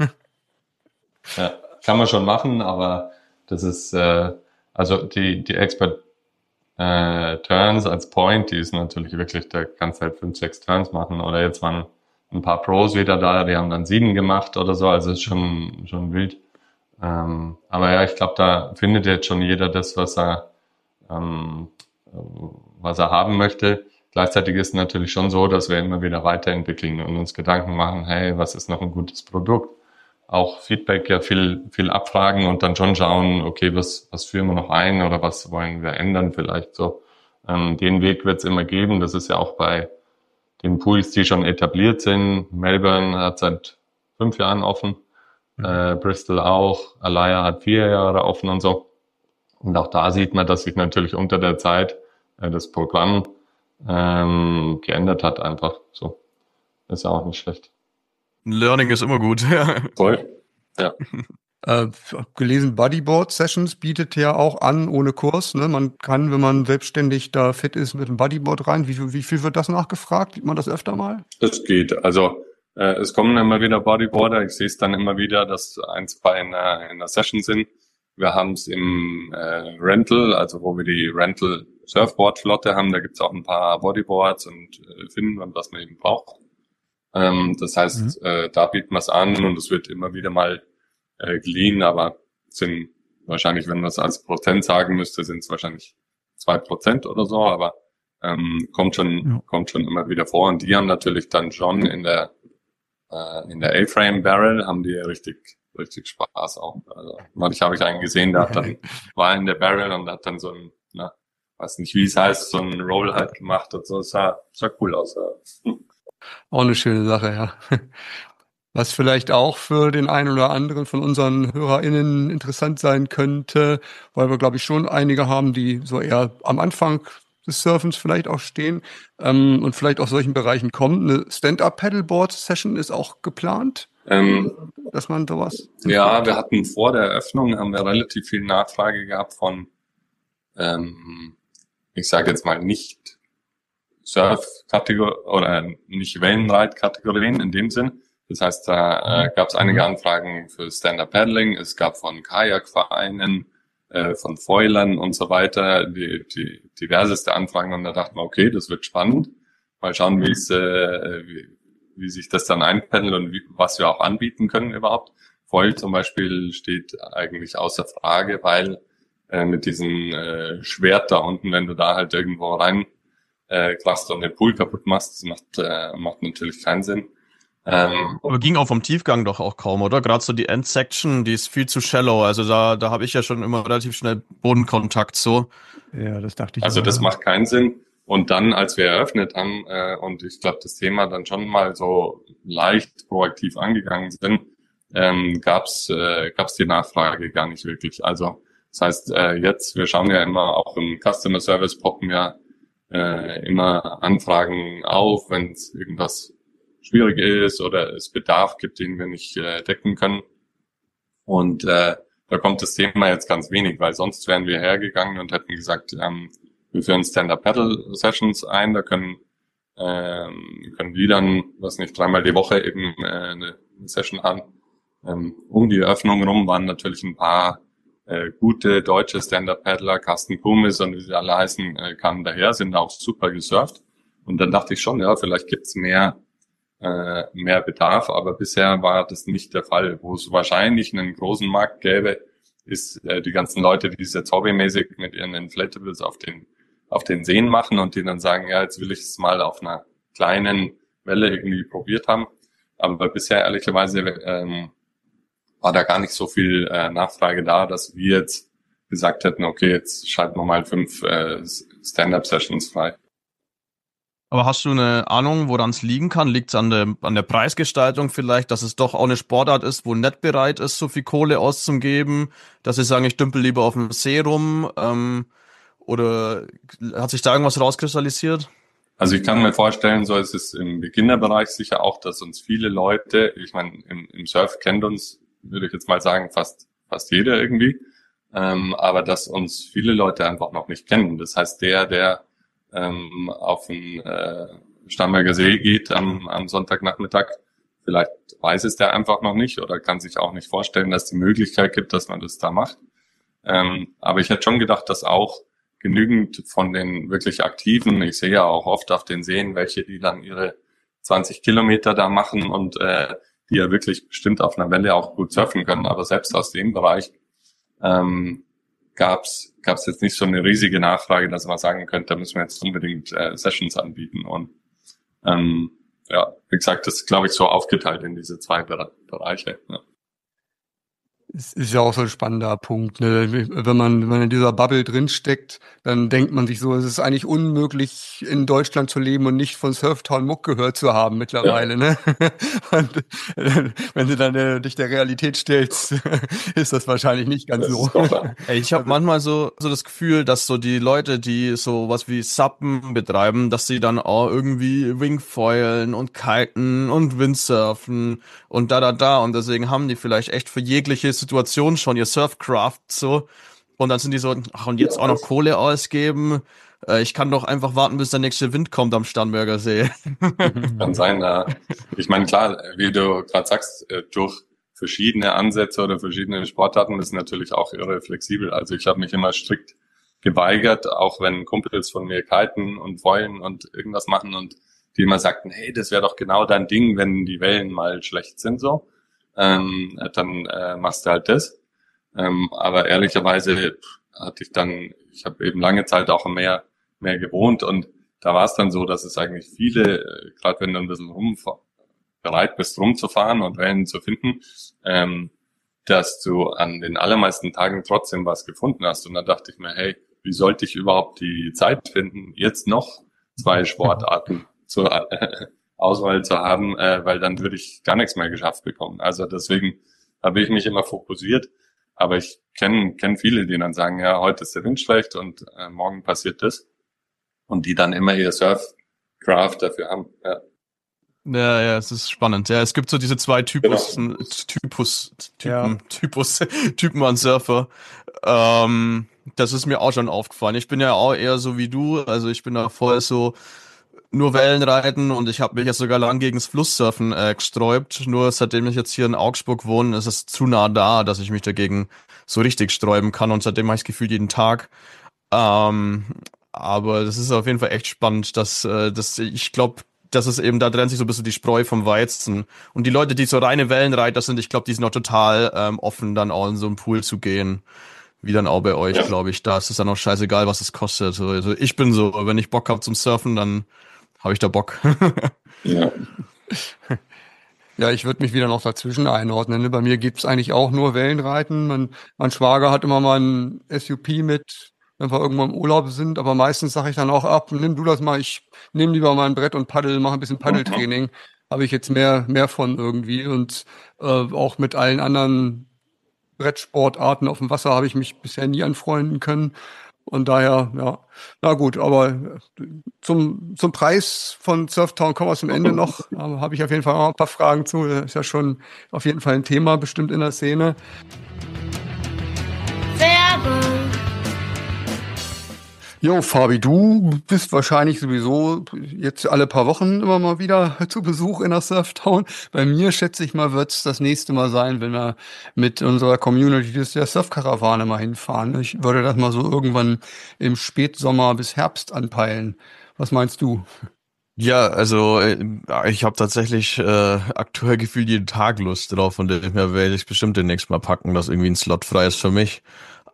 Ja, kann man schon machen, aber das ist, äh, also die, die Expert Äh, Turns als Point, die ist natürlich wirklich, da kannst du halt fünf, sechs Turns machen. Oder jetzt waren ein paar Pros wieder da, die haben dann sieben gemacht oder so, also ist schon schon wild. Ähm, aber ja, ich glaube, da findet jetzt schon jeder das, was er ähm, was er haben möchte. Gleichzeitig ist es natürlich schon so, dass wir immer wieder weiterentwickeln und uns Gedanken machen, hey, was ist noch ein gutes Produkt? Auch Feedback ja viel viel abfragen und dann schon schauen, okay, was was führen wir noch ein oder was wollen wir ändern vielleicht so. Ähm, den Weg wird es immer geben. Das ist ja auch bei den Pools, die schon etabliert sind. Melbourne hat seit fünf Jahren offen, mhm. äh, Bristol auch, Alaya hat vier Jahre offen und so. Und auch da sieht man, dass sich natürlich unter der Zeit äh, das Programm ähm, geändert hat einfach. So, ist auch nicht schlecht. Learning ist immer gut. Voll, ja. Äh, hab gelesen, Bodyboard Sessions bietet ja auch an ohne Kurs. Ne? Man kann, wenn man selbstständig da fit ist, mit dem Bodyboard rein. Wie viel, wie viel wird das nachgefragt? Sieht man das öfter mal? Es geht. Also äh, es kommen immer wieder Bodyboarder. Ich sehe es dann immer wieder, dass ein, zwei in einer, in einer Session sind. Wir haben es im äh, Rental, also wo wir die Rental Surfboard Flotte haben. Da gibt es auch ein paar Bodyboards und äh, Finnen und was man eben braucht. Ähm, das heißt, mhm. äh, da bieten wir es an und es wird immer wieder mal äh, geliehen, aber sind wahrscheinlich, wenn man es als Prozent sagen müsste, sind es wahrscheinlich zwei Prozent oder so, aber ähm, kommt schon ja. kommt schon immer wieder vor. Und die haben natürlich dann schon in der äh, in der A-Frame Barrel haben die richtig richtig Spaß auch. Also manchmal habe ich einen gesehen, der hat dann war in der Barrel und hat dann so ein, na, weiß nicht wie es heißt, so ein Roll halt gemacht und so. Es sah, sah cool aus. Ja. Auch eine schöne Sache, ja. Was vielleicht auch für den einen oder anderen von unseren HörerInnen interessant sein könnte, weil wir, glaube ich, schon einige haben, die so eher am Anfang des Surfens vielleicht auch stehen ähm, und vielleicht aus solchen Bereichen kommen. Eine Stand-Up-Paddleboard-Session ist auch geplant, ähm, dass man sowas... Ja, wir hatten vor der Eröffnung, haben wir relativ viel Nachfrage gehabt von, ähm, ich sage jetzt mal nicht Surf-Kategorien oder nicht Wellenreit-Kategorien in dem Sinn. Das heißt, da äh, gab es einige Anfragen für Stand-Up-Paddling. Es gab von Kajakvereinen, äh, von Foilern und so weiter die, die diverseste Anfragen. Und da dachten wir, okay, das wird spannend. Mal schauen, wie es, äh, wie, wie sich das dann einpendelt und wie, was wir auch anbieten können überhaupt. Foil zum Beispiel steht eigentlich außer Frage, weil äh, mit diesem äh, Schwert da unten, wenn du da halt irgendwo rein äh, krachst und den Pool kaputt machst, das macht, äh, macht natürlich keinen Sinn. Ähm, Aber ging auch vom Tiefgang doch auch kaum, oder? Gerade so die End-Section, die ist viel zu shallow. Also da, da habe ich ja schon immer relativ schnell Bodenkontakt so. Ja, das dachte ich. Also auch, das ja. macht keinen Sinn. Und dann, als wir eröffnet haben äh, und ich glaube, das Thema dann schon mal so leicht proaktiv angegangen sind, ähm, gab's äh, gab's die Nachfrage gar nicht wirklich. Also das heißt, äh, jetzt, wir schauen ja immer, auch im Customer Service poppen ja äh, immer Anfragen auf, wenn es irgendwas schwierig ist oder es Bedarf gibt, den wir nicht äh, decken können. Und äh, da kommt das Thema jetzt ganz wenig, weil sonst wären wir hergegangen und hätten gesagt, ähm, wir führen Stand-Up-Paddle-Sessions ein, da können ähm, können die dann, was nicht, dreimal die Woche eben äh, eine Session haben. Ähm, um die Eröffnung rum waren natürlich ein paar äh, gute deutsche Stand-Up-Paddler, Carsten Kumis und wie sie alle heißen, äh, kamen daher, sind auch super gesurft. Und dann dachte ich schon, ja, vielleicht gibt's mehr äh, mehr Bedarf, aber bisher war das nicht der Fall. Wo es wahrscheinlich einen großen Markt gäbe, ist äh, die ganzen Leute, die es jetzt hobbymäßig mit ihren Inflatables auf den auf den Seen machen und die dann sagen, ja, jetzt will ich es mal auf einer kleinen Welle irgendwie probiert haben. Aber bisher ehrlicherweise ähm, war da gar nicht so viel äh, Nachfrage da, dass wir jetzt gesagt hätten, okay, jetzt schalten wir mal fünf äh, Stand-Up-Sessions frei. Aber hast du eine Ahnung, woran es liegen kann? Liegt es an der, an der Preisgestaltung vielleicht, dass es doch auch eine Sportart ist, wo nicht bereit ist, so viel Kohle auszugeben, dass sie sagen, ich dümpel lieber auf dem See rum? Ähm, oder hat sich da irgendwas rauskristallisiert? Also ich kann mir vorstellen, so ist es im Beginnerbereich sicher auch, dass uns viele Leute, ich meine, im, im Surf kennt uns, würde ich jetzt mal sagen, fast fast jeder irgendwie, ähm, aber dass uns viele Leute einfach noch nicht kennen. Das heißt, der, der ähm, auf den äh, Starnberger See geht am, am Sonntagnachmittag, vielleicht weiß es der einfach noch nicht oder kann sich auch nicht vorstellen, dass es die Möglichkeit gibt, dass man das da macht. Ähm, aber ich hätte schon gedacht, dass auch genügend von den wirklich Aktiven, ich sehe ja auch oft auf den Seen, welche, die dann ihre zwanzig Kilometer da machen und äh, die ja wirklich bestimmt auf einer Welle auch gut surfen können. Aber selbst aus dem Bereich ähm, gab's gab's jetzt nicht so eine riesige Nachfrage, dass man sagen könnte, da müssen wir jetzt unbedingt äh, Sessions anbieten. Und ähm, ja, wie gesagt, das ist, glaube ich, so aufgeteilt in diese zwei Bereiche. Ja. Es ist ja auch so ein spannender Punkt, ne? Wenn man, wenn man in dieser Bubble drinsteckt, dann denkt man sich so, es ist eigentlich unmöglich, in Deutschland zu leben und nicht von Surftown Muck gehört zu haben mittlerweile, ja. Ne? Und äh, wenn du dann äh, dich der Realität stellst, ist das wahrscheinlich nicht ganz das so. Ey, ich habe manchmal so, so das Gefühl, dass so die Leute, die so was wie Suppen betreiben, dass sie dann auch irgendwie Wingfoilen und Kiten und Windsurfen und da, da, da und deswegen haben die vielleicht echt für jegliche Situation schon ihr Surfcraft so und dann sind die so, ach und jetzt auch noch Kohle ausgeben, äh, ich kann doch einfach warten, bis der nächste Wind kommt am Starnberger See. Kann sein, ja. Ich meine, klar, wie du gerade sagst, durch verschiedene Ansätze oder verschiedene Sportarten ist natürlich auch irre flexibel. Also ich habe mich immer strikt geweigert, auch wenn Kumpels von mir kiten und wollen und irgendwas machen und die immer sagten, hey, das wäre doch genau dein Ding, wenn die Wellen mal schlecht sind so. Ähm, dann äh, machst du halt das. Ähm, aber ehrlicherweise hatte ich dann, ich habe eben lange Zeit auch im Meer, Meer gewohnt und da war es dann so, dass es eigentlich viele, äh, gerade wenn du ein bisschen rum, bereit bist rumzufahren und Wellen zu finden, ähm, dass du an den allermeisten Tagen trotzdem was gefunden hast. Und dann dachte ich mir, hey, wie sollte ich überhaupt die Zeit finden, jetzt noch zwei Sportarten zu äh, Auswahl zu haben, äh, weil dann würde ich gar nichts mehr geschafft bekommen. Also deswegen habe ich mich immer fokussiert. Aber ich kenne kenn viele, die dann sagen, ja, heute ist der Wind schlecht und äh, morgen passiert das. Und die dann immer ihr Surfcraft dafür haben. Ja. Ja, ja, es ist spannend. Ja, es gibt so diese zwei Typus, genau. Typus, Typen, ja. Typus, Typen an Surfer. Ähm, das ist mir auch schon aufgefallen. Ich bin ja auch eher so wie du. Also ich bin da voll so nur Wellenreiten und ich habe mich jetzt sogar lang gegens Flusssurfen äh, gesträubt. Nur seitdem ich jetzt hier in Augsburg wohne, ist es zu nah da, dass ich mich dagegen so richtig sträuben kann. Und seitdem mache ich es gefühlt jeden Tag. Ähm, aber das ist auf jeden Fall echt spannend, dass, äh, dass ich glaube, das ist eben, da trennt sich so ein bisschen die Spreu vom Weizen. Und die Leute, die so reine Wellenreiter sind, ich glaube, die sind auch total ähm, offen, dann auch in so einen Pool zu gehen. Wie dann auch bei euch, ja. glaube ich. Da ist es dann auch scheißegal, was es kostet. Also ich bin so, wenn ich Bock habe zum Surfen, dann habe ich da Bock. Ja. Ja, ich würde mich wieder noch dazwischen einordnen. Bei mir gibt's eigentlich auch nur Wellenreiten. Mein, mein Schwager hat immer mal ein S U P mit, wenn wir irgendwo im Urlaub sind. Aber meistens sage ich dann auch ab, nimm du das mal, ich nehme lieber mal ein Brett und paddel, mache ein bisschen Paddeltraining. Habe ich jetzt mehr mehr von irgendwie. Und äh, auch mit allen anderen Brettsportarten auf dem Wasser habe ich mich bisher nie anfreunden können. Und daher, ja, na gut, aber zum zum Preis von Surftown kommen wir zum Ende noch. Da habe ich auf jeden Fall auch ein paar Fragen zu. Das ist ja schon auf jeden Fall ein Thema bestimmt in der Szene. Werbung. Jo, Fabi, du bist wahrscheinlich sowieso jetzt alle paar Wochen immer mal wieder zu Besuch in der Surftown. Bei mir, schätze ich mal, wird's das nächste Mal sein, wenn wir mit unserer Community der Surfkarawane mal hinfahren. Ich würde das mal so irgendwann im Spätsommer bis Herbst anpeilen. Was meinst du? Ja, also äh, ich habe tatsächlich äh, aktuell gefühlt jeden Tag Lust drauf und dem her werde ich bestimmt demnächst mal packen, dass irgendwie ein Slot frei ist für mich.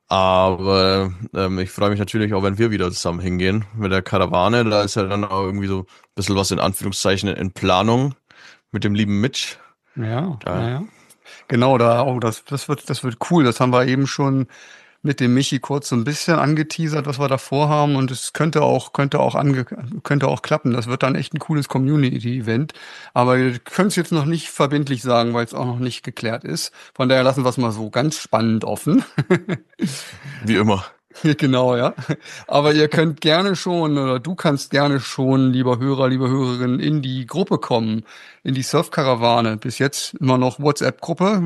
Aber ähm, ich freue mich natürlich auch, wenn wir wieder zusammen hingehen mit der Karawane. Da ist ja dann auch irgendwie so ein bisschen was in Anführungszeichen in Planung mit dem lieben Mitch. Ja, ja, Da ja. Genau, da, oh, das, das wird, das wird cool. Das haben wir eben schon mit dem Michi kurz so ein bisschen angeteasert, was wir da vorhaben. Und es könnte auch, könnte auch ange, könnte auch klappen. Das wird dann echt ein cooles Community-Event. Aber wir können es jetzt noch nicht verbindlich sagen, weil es auch noch nicht geklärt ist. Von daher lassen wir es mal so ganz spannend offen. wie immer. Genau, ja. Aber ihr könnt gerne schon, oder du kannst gerne schon, lieber Hörer, liebe Hörerin, in die Gruppe kommen, in die Surfkarawane. Bis jetzt immer noch WhatsApp-Gruppe,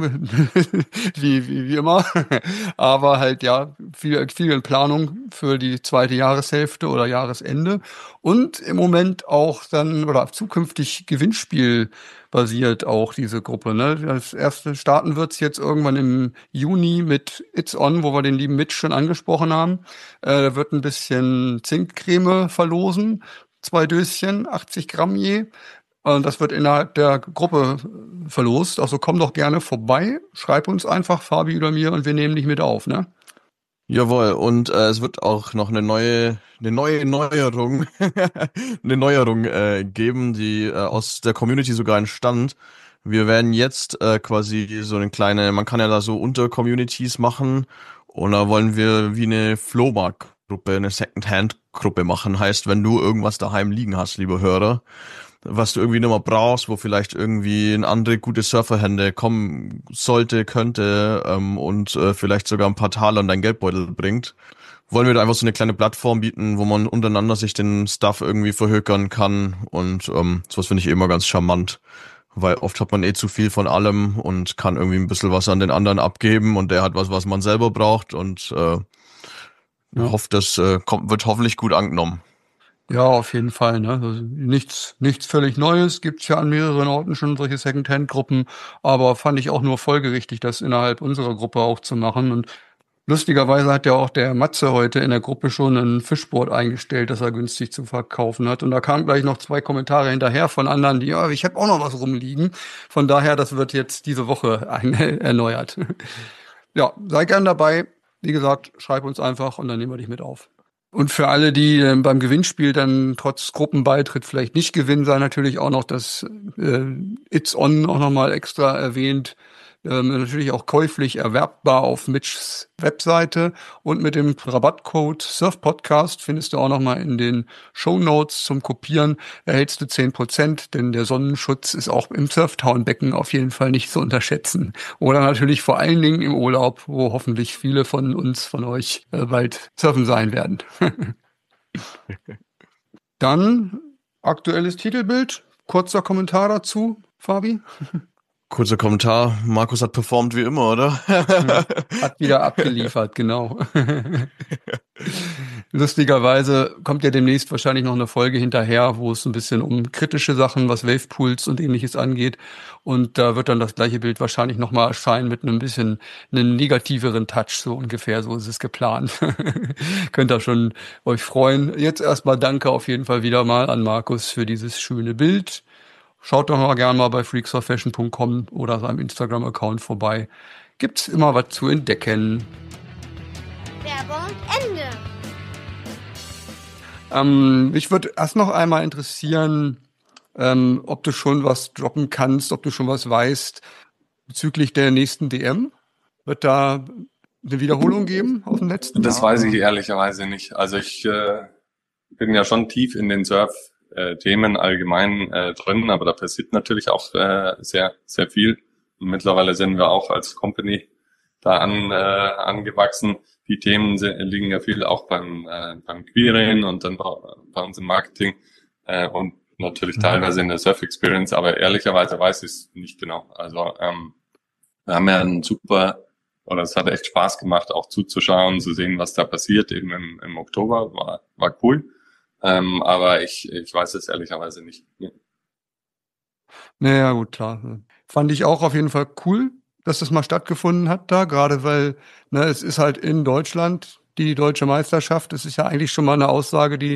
wie, wie, wie immer. Aber halt, ja, viel, viel in Planung für die zweite Jahreshälfte oder Jahresende. Und im Moment auch dann, oder zukünftig Gewinnspiel basiert auch diese Gruppe. Ne? Das erste starten wird's jetzt irgendwann im Juni mit It's On, wo wir den lieben Mitch schon angesprochen haben. Äh, da wird ein bisschen Zinkcreme verlosen, zwei Döschen, achtzig Gramm je. Und das wird innerhalb der Gruppe verlost. Also komm doch gerne vorbei, schreib uns einfach, Fabi oder mir, und wir nehmen dich mit auf, ne? Jawohl, und äh, es wird auch noch eine neue, eine neue Neuerung, eine Neuerung äh, geben, die äh, aus der Community sogar entstand. Wir werden jetzt äh, quasi so eine kleine, man kann ja da so Unter-Communities machen und da wollen wir wie eine Flohmarkt-Gruppe, eine Second-Hand-Gruppe machen. Heißt, wenn du irgendwas daheim liegen hast, liebe Hörer, was du irgendwie nicht mehr brauchst, wo vielleicht irgendwie ein andere gute Surferhände kommen sollte, könnte ähm, und äh, vielleicht sogar ein paar Taler in deinen Geldbeutel bringt, wollen wir da einfach so eine kleine Plattform bieten, wo man untereinander sich den Stuff irgendwie verhökern kann und ähm, sowas finde ich immer ganz charmant, weil oft hat man eh zu viel von allem und kann irgendwie ein bisschen was an den anderen abgeben und der hat was, was man selber braucht und äh, Ja. hofft, das äh, kommt, wird hoffentlich gut angenommen. Ja, auf jeden Fall, ne? Also nichts, nichts völlig Neues. Gibt's ja an mehreren Orten schon solche Second-Hand-Gruppen. Aber fand ich auch nur folgerichtig, das innerhalb unserer Gruppe auch zu machen. Und lustigerweise hat ja auch der Matze heute in der Gruppe schon ein Fischboard eingestellt, das er günstig zu verkaufen hat. Und da kamen gleich noch zwei Kommentare hinterher von anderen, die, ja, ich habe auch noch was rumliegen. Von daher, das wird jetzt diese Woche ein, erneuert. Ja, sei gern dabei. Wie gesagt, schreib uns einfach und dann nehmen wir dich mit auf. Und für alle, die äh, beim Gewinnspiel dann trotz Gruppenbeitritt vielleicht nicht gewinnen, sei natürlich auch noch das äh, It's On auch nochmal extra erwähnt. Ähm, natürlich auch käuflich erwerbbar auf Mitchs Webseite und mit dem Rabattcode SurfPodcast findest du auch nochmal in den Shownotes zum Kopieren, erhältst du zehn Prozent, denn der Sonnenschutz ist auch im Surftown-Becken auf jeden Fall nicht zu unterschätzen. Oder natürlich vor allen Dingen im Urlaub, wo hoffentlich viele von uns, von euch äh, bald surfen sein werden. Dann aktuelles Titelbild, kurzer Kommentar dazu, Fabi. Kurzer Kommentar, Markus hat performt wie immer, oder? Ja, hat wieder abgeliefert, genau. Lustigerweise kommt ja demnächst wahrscheinlich noch eine Folge hinterher, wo es ein bisschen um kritische Sachen, was Wavepools und ähnliches angeht. Und da wird dann das gleiche Bild wahrscheinlich nochmal erscheinen mit einem bisschen einem negativeren Touch, so ungefähr, so ist es geplant. Könnt ihr schon euch freuen. Jetzt erstmal danke auf jeden Fall wieder mal an Markus für dieses schöne Bild. Schaut doch mal gerne mal bei freaksurfashion punkt com oder seinem Instagram-Account vorbei. Gibt's immer was zu entdecken. Werbung Ende. Ähm, mich würde erst noch einmal interessieren, ähm, ob du schon was droppen kannst, ob du schon was weißt bezüglich der nächsten D M. Wird da eine Wiederholung geben aus dem letzten Das Jahr? weiß ich ehrlicherweise nicht. Also ich äh, bin ja schon tief in den Surf-Themen allgemein äh, drin, aber da passiert natürlich auch äh, sehr, sehr viel. Und mittlerweile sind wir auch als Company da an, äh, angewachsen. Die Themen sind, liegen ja viel auch beim, äh, beim Queering und dann bei uns im Marketing äh, und natürlich teilweise in der Surf-Experience, aber ehrlicherweise weiß ich es nicht genau. Also ähm, wir haben ja einen super, oder es hat echt Spaß gemacht, auch zuzuschauen, zu sehen, was da passiert, eben im, im Oktober, war, war cool. Ähm, aber ich, ich weiß es ehrlicherweise nicht. Naja, gut, klar. Fand ich auch auf jeden Fall cool, dass das mal stattgefunden hat da, gerade weil, ne, es ist halt in Deutschland die deutsche Meisterschaft. Das ist ja eigentlich schon mal eine Aussage, die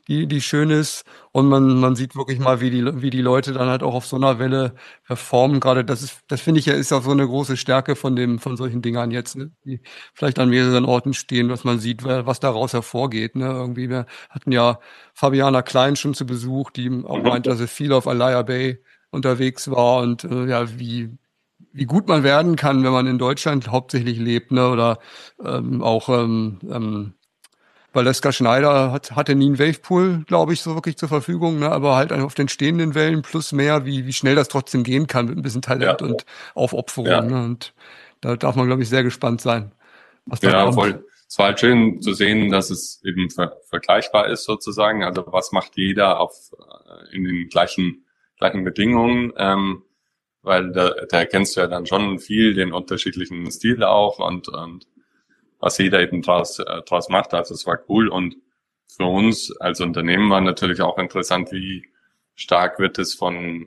die, die schön ist. Und man, man sieht wirklich mal, wie die, wie die Leute dann halt auch auf so einer Welle performen. Gerade das ist, das finde ich ja, ist auch so eine große Stärke von dem, von solchen Dingern jetzt, ne? Die vielleicht an mehreren Orten stehen, dass man sieht, was daraus hervorgeht, ne? Irgendwie, wir hatten ja Fabiana Klein schon zu Besuch, die auch meinte, dass sie viel auf Alaya Bay unterwegs war und äh, ja, wie, wie gut man werden kann, wenn man in Deutschland hauptsächlich lebt, ne? Oder ähm, auch ähm, ähm, Valeska Schneider hat, hatte nie einen Wavepool, glaube ich, so wirklich zur Verfügung, ne? Aber halt auf den stehenden Wellen plus mehr, wie, wie schnell das trotzdem gehen kann mit ein bisschen Talent Ja. und Aufopferung. Ja. Ne? Und da darf man, glaube ich, sehr gespannt sein, was da Ja, kommt. voll. Es war halt schön zu sehen, dass es eben ver vergleichbar ist sozusagen. Also was macht jeder auf äh, in den gleichen gleichen Bedingungen, ähm, weil da, da erkennst du ja dann schon viel den unterschiedlichen Stil auch und und was jeder eben draus äh, draus macht. Also es war cool und für uns als Unternehmen war natürlich auch interessant, wie stark wird es von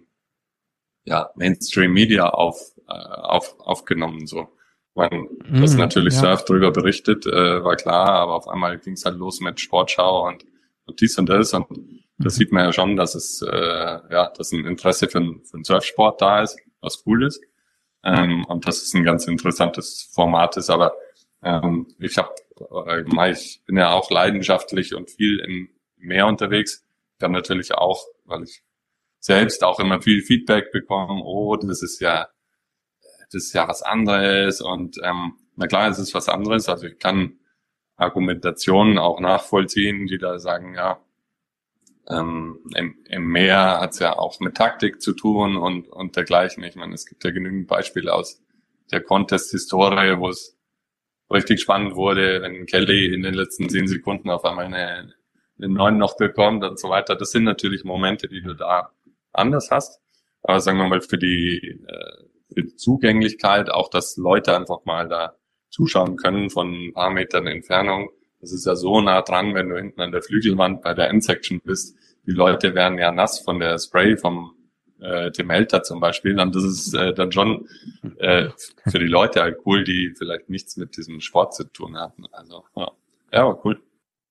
ja Mainstream Media auf äh, auf aufgenommen so. Man, dass Mm, natürlich ja. Surf drüber berichtet, äh, war klar, aber auf einmal ging es halt los mit Sportschau und, und dies und das und das Mhm. sieht man ja schon, dass es äh, ja, dass ein Interesse für, für den Surfsport da ist, was cool ist, ähm, und dass es ein ganz interessantes Format ist. Aber ähm, ich habe, äh, ich bin ja auch leidenschaftlich und viel im Meer unterwegs. Dann natürlich auch, weil ich selbst auch immer viel Feedback bekomme. Oh, das ist ja das ist ja was anderes und ähm, na klar, es ist was anderes. Also ich kann Argumentationen auch nachvollziehen, die da sagen, ja, ähm, im, im Meer hat's ja auch mit Taktik zu tun und und dergleichen. Ich meine, es gibt ja genügend Beispiele aus der Contest-Historie, wo es richtig spannend wurde, wenn Kelly in den letzten zehn Sekunden auf einmal eine, eine neun noch bekommt und so weiter. Das sind natürlich Momente, die du da anders hast. Aber sagen wir mal, für die äh, für die Zugänglichkeit, auch dass Leute einfach mal da zuschauen können von ein paar Metern Entfernung. Das ist ja so nah dran, wenn du hinten an der Flügelwand bei der Endsection bist. Die Leute werden ja nass von der Spray vom äh, dem Elter zum Beispiel. Und das ist äh, dann schon äh, für die Leute halt cool, die vielleicht nichts mit diesem Sport zu tun hatten. Also ja, ja, war cool.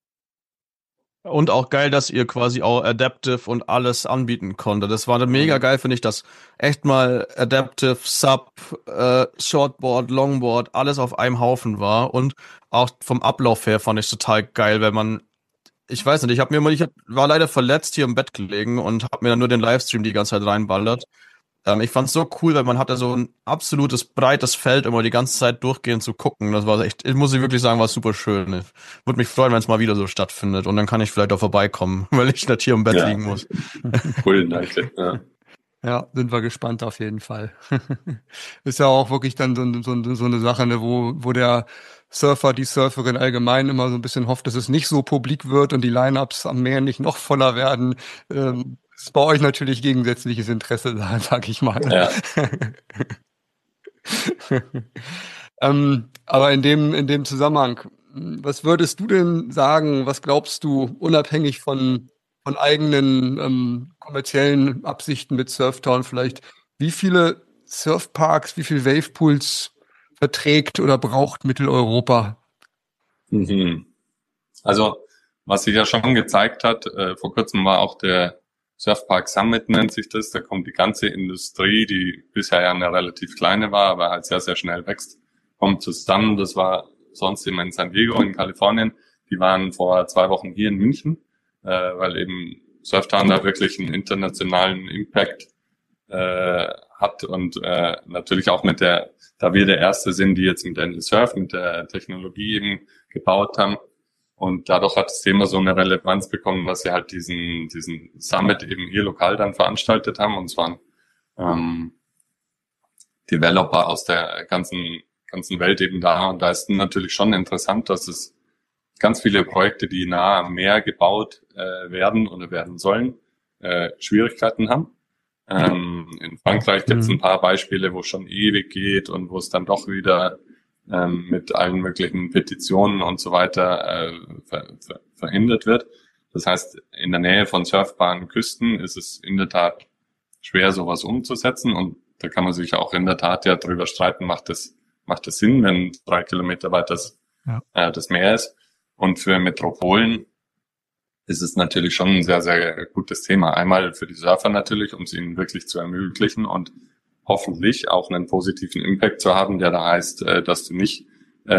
Und auch geil, dass ihr quasi auch Adaptive und alles anbieten konntet. Das war dann mega geil, finde ich, dass echt mal Adaptive, Sub, äh, Shortboard, Longboard, alles auf einem Haufen war. Und auch vom Ablauf her fand ich total geil, wenn man, ich weiß nicht, ich hab mir mal, ich hab, war leider verletzt hier im Bett gelegen und hab mir dann nur den Livestream die ganze Zeit reinballert. Ähm, ich fand's so cool, weil man hatte so ein absolutes breites Feld, immer die ganze Zeit durchgehend zu gucken. Das war echt, ich muss ich wirklich sagen, war super schön. Ich würde mich freuen, wenn es mal wieder so stattfindet. Und dann kann ich vielleicht auch vorbeikommen, weil ich nicht hier im Bett Ja. liegen muss. Cool, danke. Ja. Ja, sind wir gespannt auf jeden Fall. Ist ja auch wirklich dann so, so, so eine Sache, ne, wo, wo der Surfer, die Surferin allgemein immer so ein bisschen hofft, dass es nicht so publik wird und die Line-Ups am Meer nicht noch voller werden. Ähm, ist bei euch natürlich gegensätzliches Interesse da, sag ich mal. Ja. ähm, aber in dem, in dem Zusammenhang, was würdest du denn sagen, was glaubst du, unabhängig von, von eigenen ähm, kommerziellen Absichten mit Surftown vielleicht, wie viele Surfparks, wie viele Wavepools verträgt oder braucht Mitteleuropa? Mhm. Also, was sich ja schon gezeigt hat, äh, vor kurzem war auch der Surfpark Summit, nennt sich das. Da kommt die ganze Industrie, die bisher ja eine relativ kleine war, aber halt sehr, sehr schnell wächst, kommt zusammen. Das war sonst immer in San Diego in Kalifornien. Die waren vor zwei Wochen hier in München, äh, weil eben Surftown da wirklich einen internationalen Impact äh, hat und äh, natürlich auch mit der, da wir der Erste sind, die jetzt mit Endless Surf, mit der Technologie eben gebaut haben. Und dadurch hat das Thema so eine Relevanz bekommen, dass sie halt diesen diesen Summit eben hier lokal dann veranstaltet haben. Und zwar ähm, Developer aus der ganzen ganzen Welt eben da. Und da ist natürlich schon interessant, dass es ganz viele Projekte, die nah am Meer gebaut äh, werden oder werden sollen, äh, Schwierigkeiten haben. Ähm, in Frankreich gibt es ein paar Beispiele, wo es schon ewig geht und wo es dann doch wieder ähm, mit allen möglichen Petitionen und so weiter äh, ver, ver, verhindert wird. Das heißt, in der Nähe von surfbaren Küsten ist es in der Tat schwer, sowas umzusetzen. Und da kann man sich auch in der Tat ja drüber streiten, macht das, macht das Sinn, wenn drei Kilometer weit das, ja. äh, das Meer ist. Und für Metropolen ist es natürlich schon ein sehr, sehr gutes Thema. Einmal für die Surfer natürlich, um es ihnen wirklich zu ermöglichen und hoffentlich auch einen positiven Impact zu haben, der da heißt, dass du nicht äh,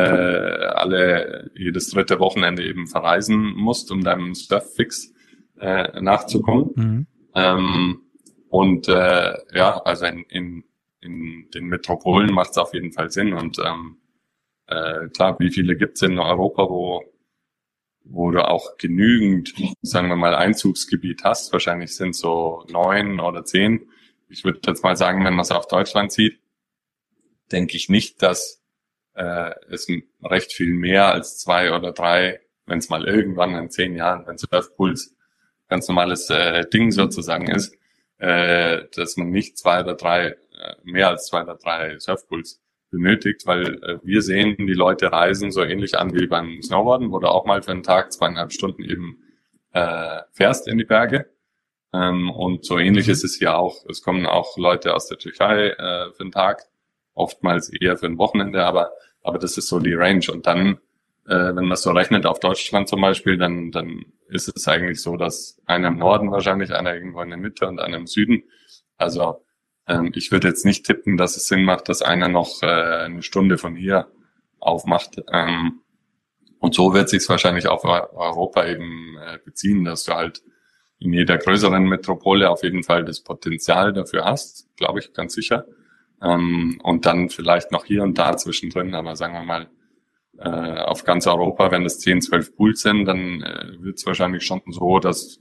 alle jedes dritte Wochenende eben verreisen musst, um deinem Surffix äh, nachzukommen. Mhm. Ähm, und äh, ja, also in, in, in den Metropolen macht es auf jeden Fall Sinn. Und ähm, äh, klar, wie viele gibt es in Europa, wo wo du auch genügend, sagen wir mal, Einzugsgebiet hast. Wahrscheinlich sind so neun oder zehn. Ich würde jetzt mal sagen, wenn man es auf Deutschland sieht, denke ich nicht, dass äh, es recht viel mehr als zwei oder drei, wenn es mal irgendwann in zehn Jahren, wenn Surfpools ganz normales äh, Ding sozusagen ist, äh, dass man nicht zwei oder drei, äh, mehr als zwei oder drei Surfpools benötigt, weil äh, wir sehen, die Leute reisen so ähnlich an wie beim Snowboarden, wo du auch mal für einen Tag zweieinhalb Stunden eben äh, fährst in die Berge. Ähm, und so ähnlich mhm. ist es hier auch. Es kommen auch Leute aus der Türkei äh, für einen Tag, oftmals eher für ein Wochenende, aber aber das ist so die Range. Und dann, äh, wenn man es so rechnet auf Deutschland zum Beispiel, dann dann ist es eigentlich so, dass einer im Norden wahrscheinlich, einer irgendwo in der Mitte und einer im Süden. Also ich würde jetzt nicht tippen, dass es Sinn macht, dass einer noch äh, eine Stunde von hier aufmacht. Ähm, und so wird sich wahrscheinlich auf Europa eben äh, beziehen, dass du halt in jeder größeren Metropole auf jeden Fall das Potenzial dafür hast, glaube ich, ganz sicher. Ähm, und dann vielleicht noch hier und da zwischendrin, aber sagen wir mal, äh, auf ganz Europa, wenn es zehn, zwölf Pools sind, dann äh, wird es wahrscheinlich schon so, dass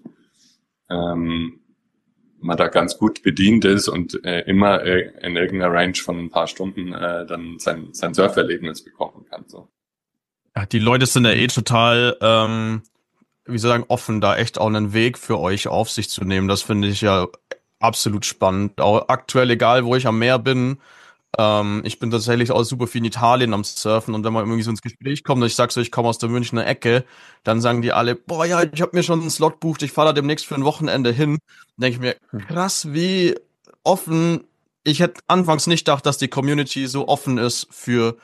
ähm, man da ganz gut bedient ist und äh, immer äh, in irgendeiner Range von ein paar Stunden äh, dann sein, sein Surferlebnis bekommen kann. So. Ja, die Leute sind ja eh total, ähm, wie soll ich sagen, offen, da echt auch einen Weg für euch auf sich zu nehmen. Das finde ich ja absolut spannend. Auch aktuell, egal wo ich am Meer bin, ähm, ich bin tatsächlich auch super viel in Italien am Surfen und wenn man irgendwie so ins Gespräch kommt und ich sag so, ich komme aus der Münchner Ecke, dann sagen die alle, boah ja, ich habe mir schon einen Slot bucht, ich fahre da demnächst für ein Wochenende hin. Dann denke ich mir, krass, wie offen, ich hätte anfangs nicht gedacht, dass die Community so offen ist für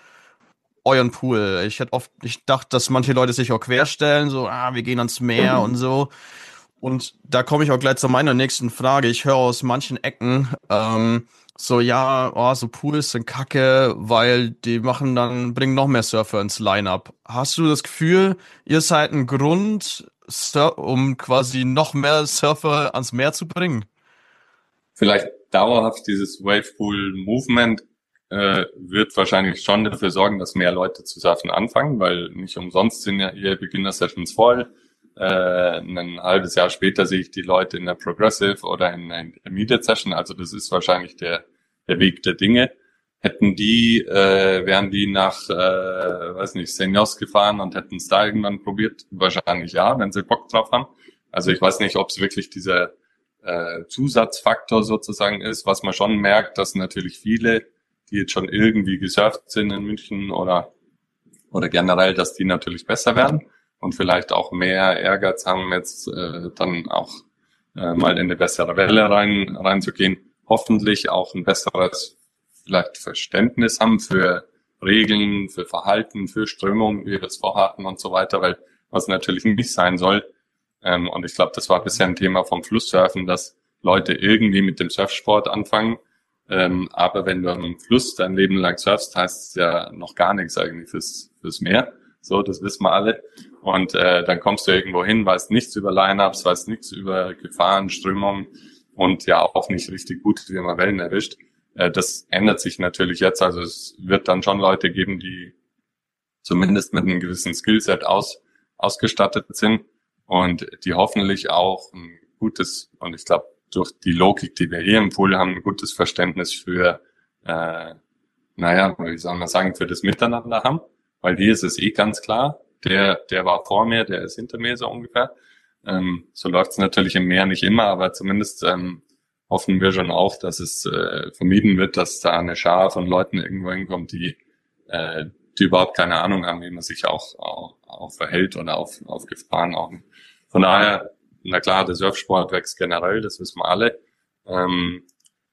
euren Pool. Ich hätte oft nicht gedacht, dass manche Leute sich auch querstellen, so, ah, wir gehen ans Meer und so. Und da komme ich auch gleich zu meiner nächsten Frage. Ich höre aus manchen Ecken, ähm, so, ja, oh, so Pools sind kacke, weil die machen dann, bringen noch mehr Surfer ins Line-Up. Hast du das Gefühl, ihr seid ein Grund, um quasi noch mehr Surfer ans Meer zu bringen? Vielleicht dauerhaft dieses Wavepool-Movement äh, wird wahrscheinlich schon dafür sorgen, dass mehr Leute zu surfen anfangen, weil nicht umsonst sind ja hier Beginner-Sessions voll. Äh, ein halbes Jahr später sehe ich die Leute in der Progressive oder in der Intermediate Session. Also das ist wahrscheinlich der, der Weg der Dinge. Hätten die, äh, wären die nach, äh, weiß nicht, Seniors gefahren und hätten es da irgendwann probiert? Wahrscheinlich ja, wenn sie Bock drauf haben. Also ich weiß nicht, ob es wirklich dieser äh, Zusatzfaktor sozusagen ist, was man schon merkt, dass natürlich viele, die jetzt schon irgendwie gesurft sind in München oder oder generell, dass die natürlich besser werden und vielleicht auch mehr Ehrgeiz haben, jetzt äh, dann auch äh, mal in eine bessere Welle rein reinzugehen. Hoffentlich auch ein besseres vielleicht Verständnis haben für Regeln, für Verhalten, für Strömungen, wie wir es vorhatten und so weiter, weil was natürlich nicht sein soll. Ähm, und ich glaube, das war bisher ein Thema vom Flusssurfen, dass Leute irgendwie mit dem Surfsport anfangen. Ähm, aber wenn du am Fluss dein Leben lang surfst, heißt es ja noch gar nichts eigentlich fürs, fürs Meer. So, das wissen wir alle. Und äh, dann kommst du irgendwo hin, weißt nichts über Line-Ups, weißt nichts über Gefahren, Strömungen und ja auch nicht richtig gut, wie man Wellen erwischt. Äh, das ändert sich natürlich jetzt. Also es wird dann schon Leute geben, die zumindest mit einem gewissen Skillset aus, ausgestattet sind und die hoffentlich auch ein gutes, und ich glaube, durch die Logik, die wir hier im Pool haben, ein gutes Verständnis für, äh, naja, wie soll man sagen, für das Miteinander haben. Weil hier ist es eh ganz klar, der der war vor mir, der ist hinter mir so ungefähr. Ähm, so läuft es natürlich im Meer nicht immer, aber zumindest ähm, hoffen wir schon auch, dass es äh, vermieden wird, dass da eine Schar von Leuten irgendwo hinkommt, die äh, die überhaupt keine Ahnung haben, wie man sich auch auch, auch verhält oder auf auf Gefahren auch. Von daher, na klar, der Surfsport wächst generell, das wissen wir alle. Ähm,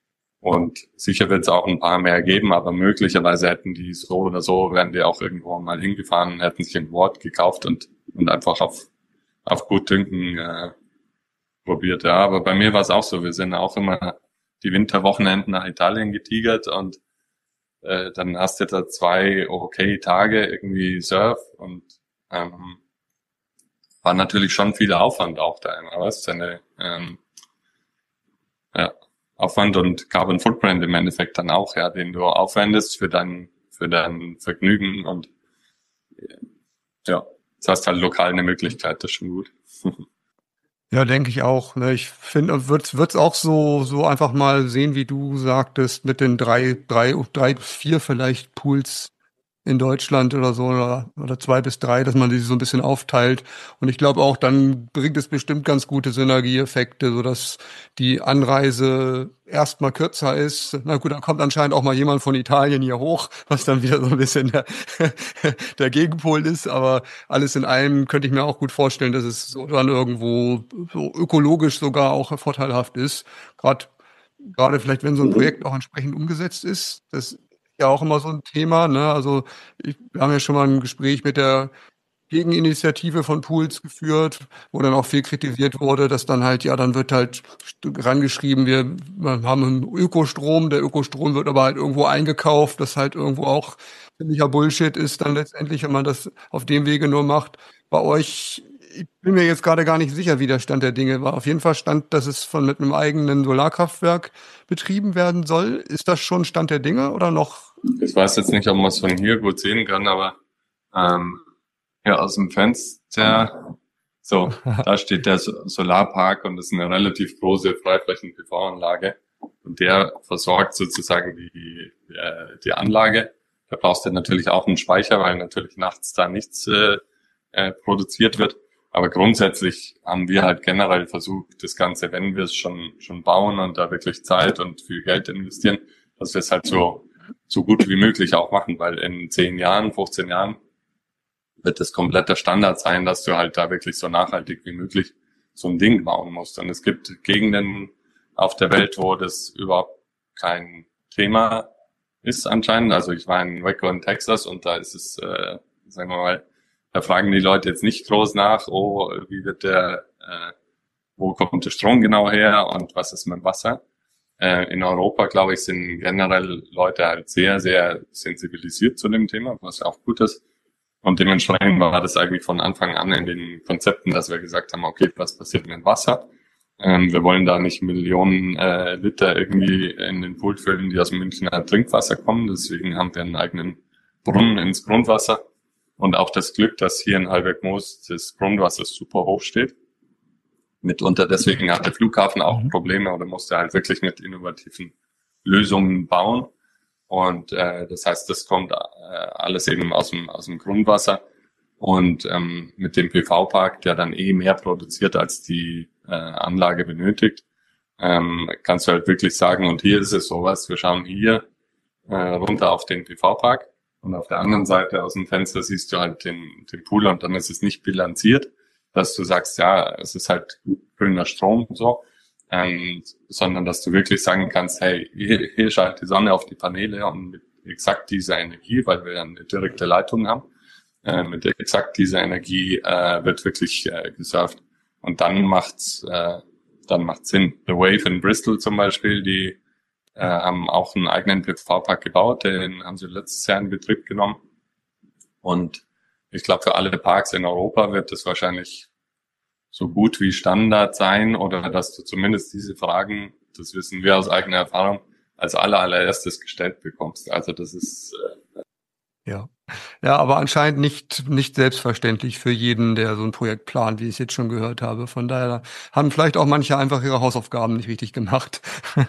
Und sicher wird es auch ein paar mehr geben, aber möglicherweise hätten die so oder so, wären die auch irgendwo mal hingefahren, hätten sich ein Board gekauft und und einfach auf auf Gutdünken äh, probiert. Ja, aber bei mir war es auch so. Wir sind auch immer die Winterwochenenden nach Italien getigert und äh, dann hast du da zwei okay Tage irgendwie Surf und ähm, war natürlich schon viel Aufwand auch da immer, was? Seine ähm, ja, Aufwand und Carbon Footprint im Endeffekt dann auch, ja, den du aufwendest für dein für dein Vergnügen und ja, das heißt halt lokal eine Möglichkeit, das ist schon gut. Ja, denke ich auch. Ne? Ich finde, wird's wird's auch so so einfach mal sehen, wie du sagtest, mit den drei drei drei bis vier vielleicht Pools in Deutschland oder so oder, oder zwei bis drei, dass man die so ein bisschen aufteilt. Und ich glaube auch, dann bringt es bestimmt ganz gute Synergieeffekte, sodass die Anreise erstmal kürzer ist. Na gut, dann kommt anscheinend auch mal jemand von Italien hier hoch, was dann wieder so ein bisschen der, der Gegenpol ist. Aber alles in allem könnte ich mir auch gut vorstellen, dass es so dann irgendwo so ökologisch sogar auch vorteilhaft ist. Gerade Gerade vielleicht, wenn so ein Projekt auch entsprechend umgesetzt ist. Das ja auch immer so ein Thema, ne? Also ich, wir haben ja schon mal ein Gespräch mit der Gegeninitiative von Pools geführt, wo dann auch viel kritisiert wurde, dass dann halt, ja, dann wird halt rangeschrieben, wir, wir haben einen Ökostrom, der Ökostrom wird aber halt irgendwo eingekauft, das halt irgendwo auch ziemlicher Bullshit ist dann letztendlich, wenn man das auf dem Wege nur macht. Bei euch, ich bin mir jetzt gerade gar nicht sicher, wie der Stand der Dinge war. Auf jeden Fall stand, dass es von mit einem eigenen Solarkraftwerk betrieben werden soll. Ist das schon Stand der Dinge oder noch? Ich weiß jetzt nicht, ob man es von hier gut sehen kann, aber ähm, ja, aus dem Fenster, so, da steht der Solarpark und das ist eine relativ große Freiflächen-P V-Anlage und der versorgt sozusagen die, äh, die Anlage. Da brauchst du natürlich auch einen Speicher, weil natürlich nachts da nichts äh, äh, produziert wird. Aber grundsätzlich haben wir halt generell versucht, das Ganze, wenn wir es schon schon bauen und da wirklich Zeit und viel Geld investieren, dass wir es halt so so gut wie möglich auch machen, weil in zehn Jahren, fünfzehn Jahren wird das kompletter Standard sein, dass du halt da wirklich so nachhaltig wie möglich so ein Ding bauen musst. Und es gibt Gegenden auf der Welt, wo das überhaupt kein Thema ist anscheinend. Also ich war in Waco in Texas und da ist es, äh, sagen wir mal, da fragen die Leute jetzt nicht groß nach, oh, wie wird der, äh, wo kommt der Strom genau her und was ist mit dem Wasser? Äh, in Europa, glaube ich, sind generell Leute halt sehr, sehr sensibilisiert zu dem Thema, was auch gut ist. Und dementsprechend war das eigentlich von Anfang an in den Konzepten, dass wir gesagt haben, okay, was passiert mit Wasser? Ähm, wir wollen da nicht Millionen äh, Liter irgendwie in den Pool füllen, die aus dem Münchner Trinkwasser kommen. Deswegen haben wir einen eigenen Brunnen ins Grundwasser. Und auch das Glück, dass hier in Halberg-Moos das Grundwasser super hoch steht. Mitunter deswegen hat der Flughafen auch Probleme oder musste halt wirklich mit innovativen Lösungen bauen. Und äh, das heißt, das kommt äh, alles eben aus dem aus dem Grundwasser. Und ähm, mit dem P V-Park, der dann eh mehr produziert, als die äh, Anlage benötigt, ähm, kannst du halt wirklich sagen, und hier ist es sowas, wir schauen hier äh, runter auf den P V-Park und auf der anderen Seite aus dem Fenster siehst du halt den, den Pool und dann ist es nicht bilanziert, dass du sagst, ja, es ist halt grüner Strom und so, ähm, sondern dass du wirklich sagen kannst, hey, hier, hier scheint die Sonne auf die Paneele und mit exakt dieser Energie, weil wir eine direkte Leitung haben, äh, mit exakt dieser Energie äh, wird wirklich äh, gesurft. Und dann macht's, äh, dann macht's Sinn. The Wave in Bristol zum Beispiel, die äh, haben auch einen eigenen P V-Park gebaut, den haben sie letztes Jahr in Betrieb genommen. Und ich glaube, für alle Parks in Europa wird das wahrscheinlich so gut wie Standard sein oder dass du zumindest diese Fragen, das wissen wir aus eigener Erfahrung, als aller, allererstes gestellt bekommst. Also das ist äh, Ja. Ja, aber anscheinend nicht, nicht selbstverständlich für jeden, der so ein Projekt plant, wie ich es jetzt schon gehört habe. Von daher haben vielleicht auch manche einfach ihre Hausaufgaben nicht richtig gemacht.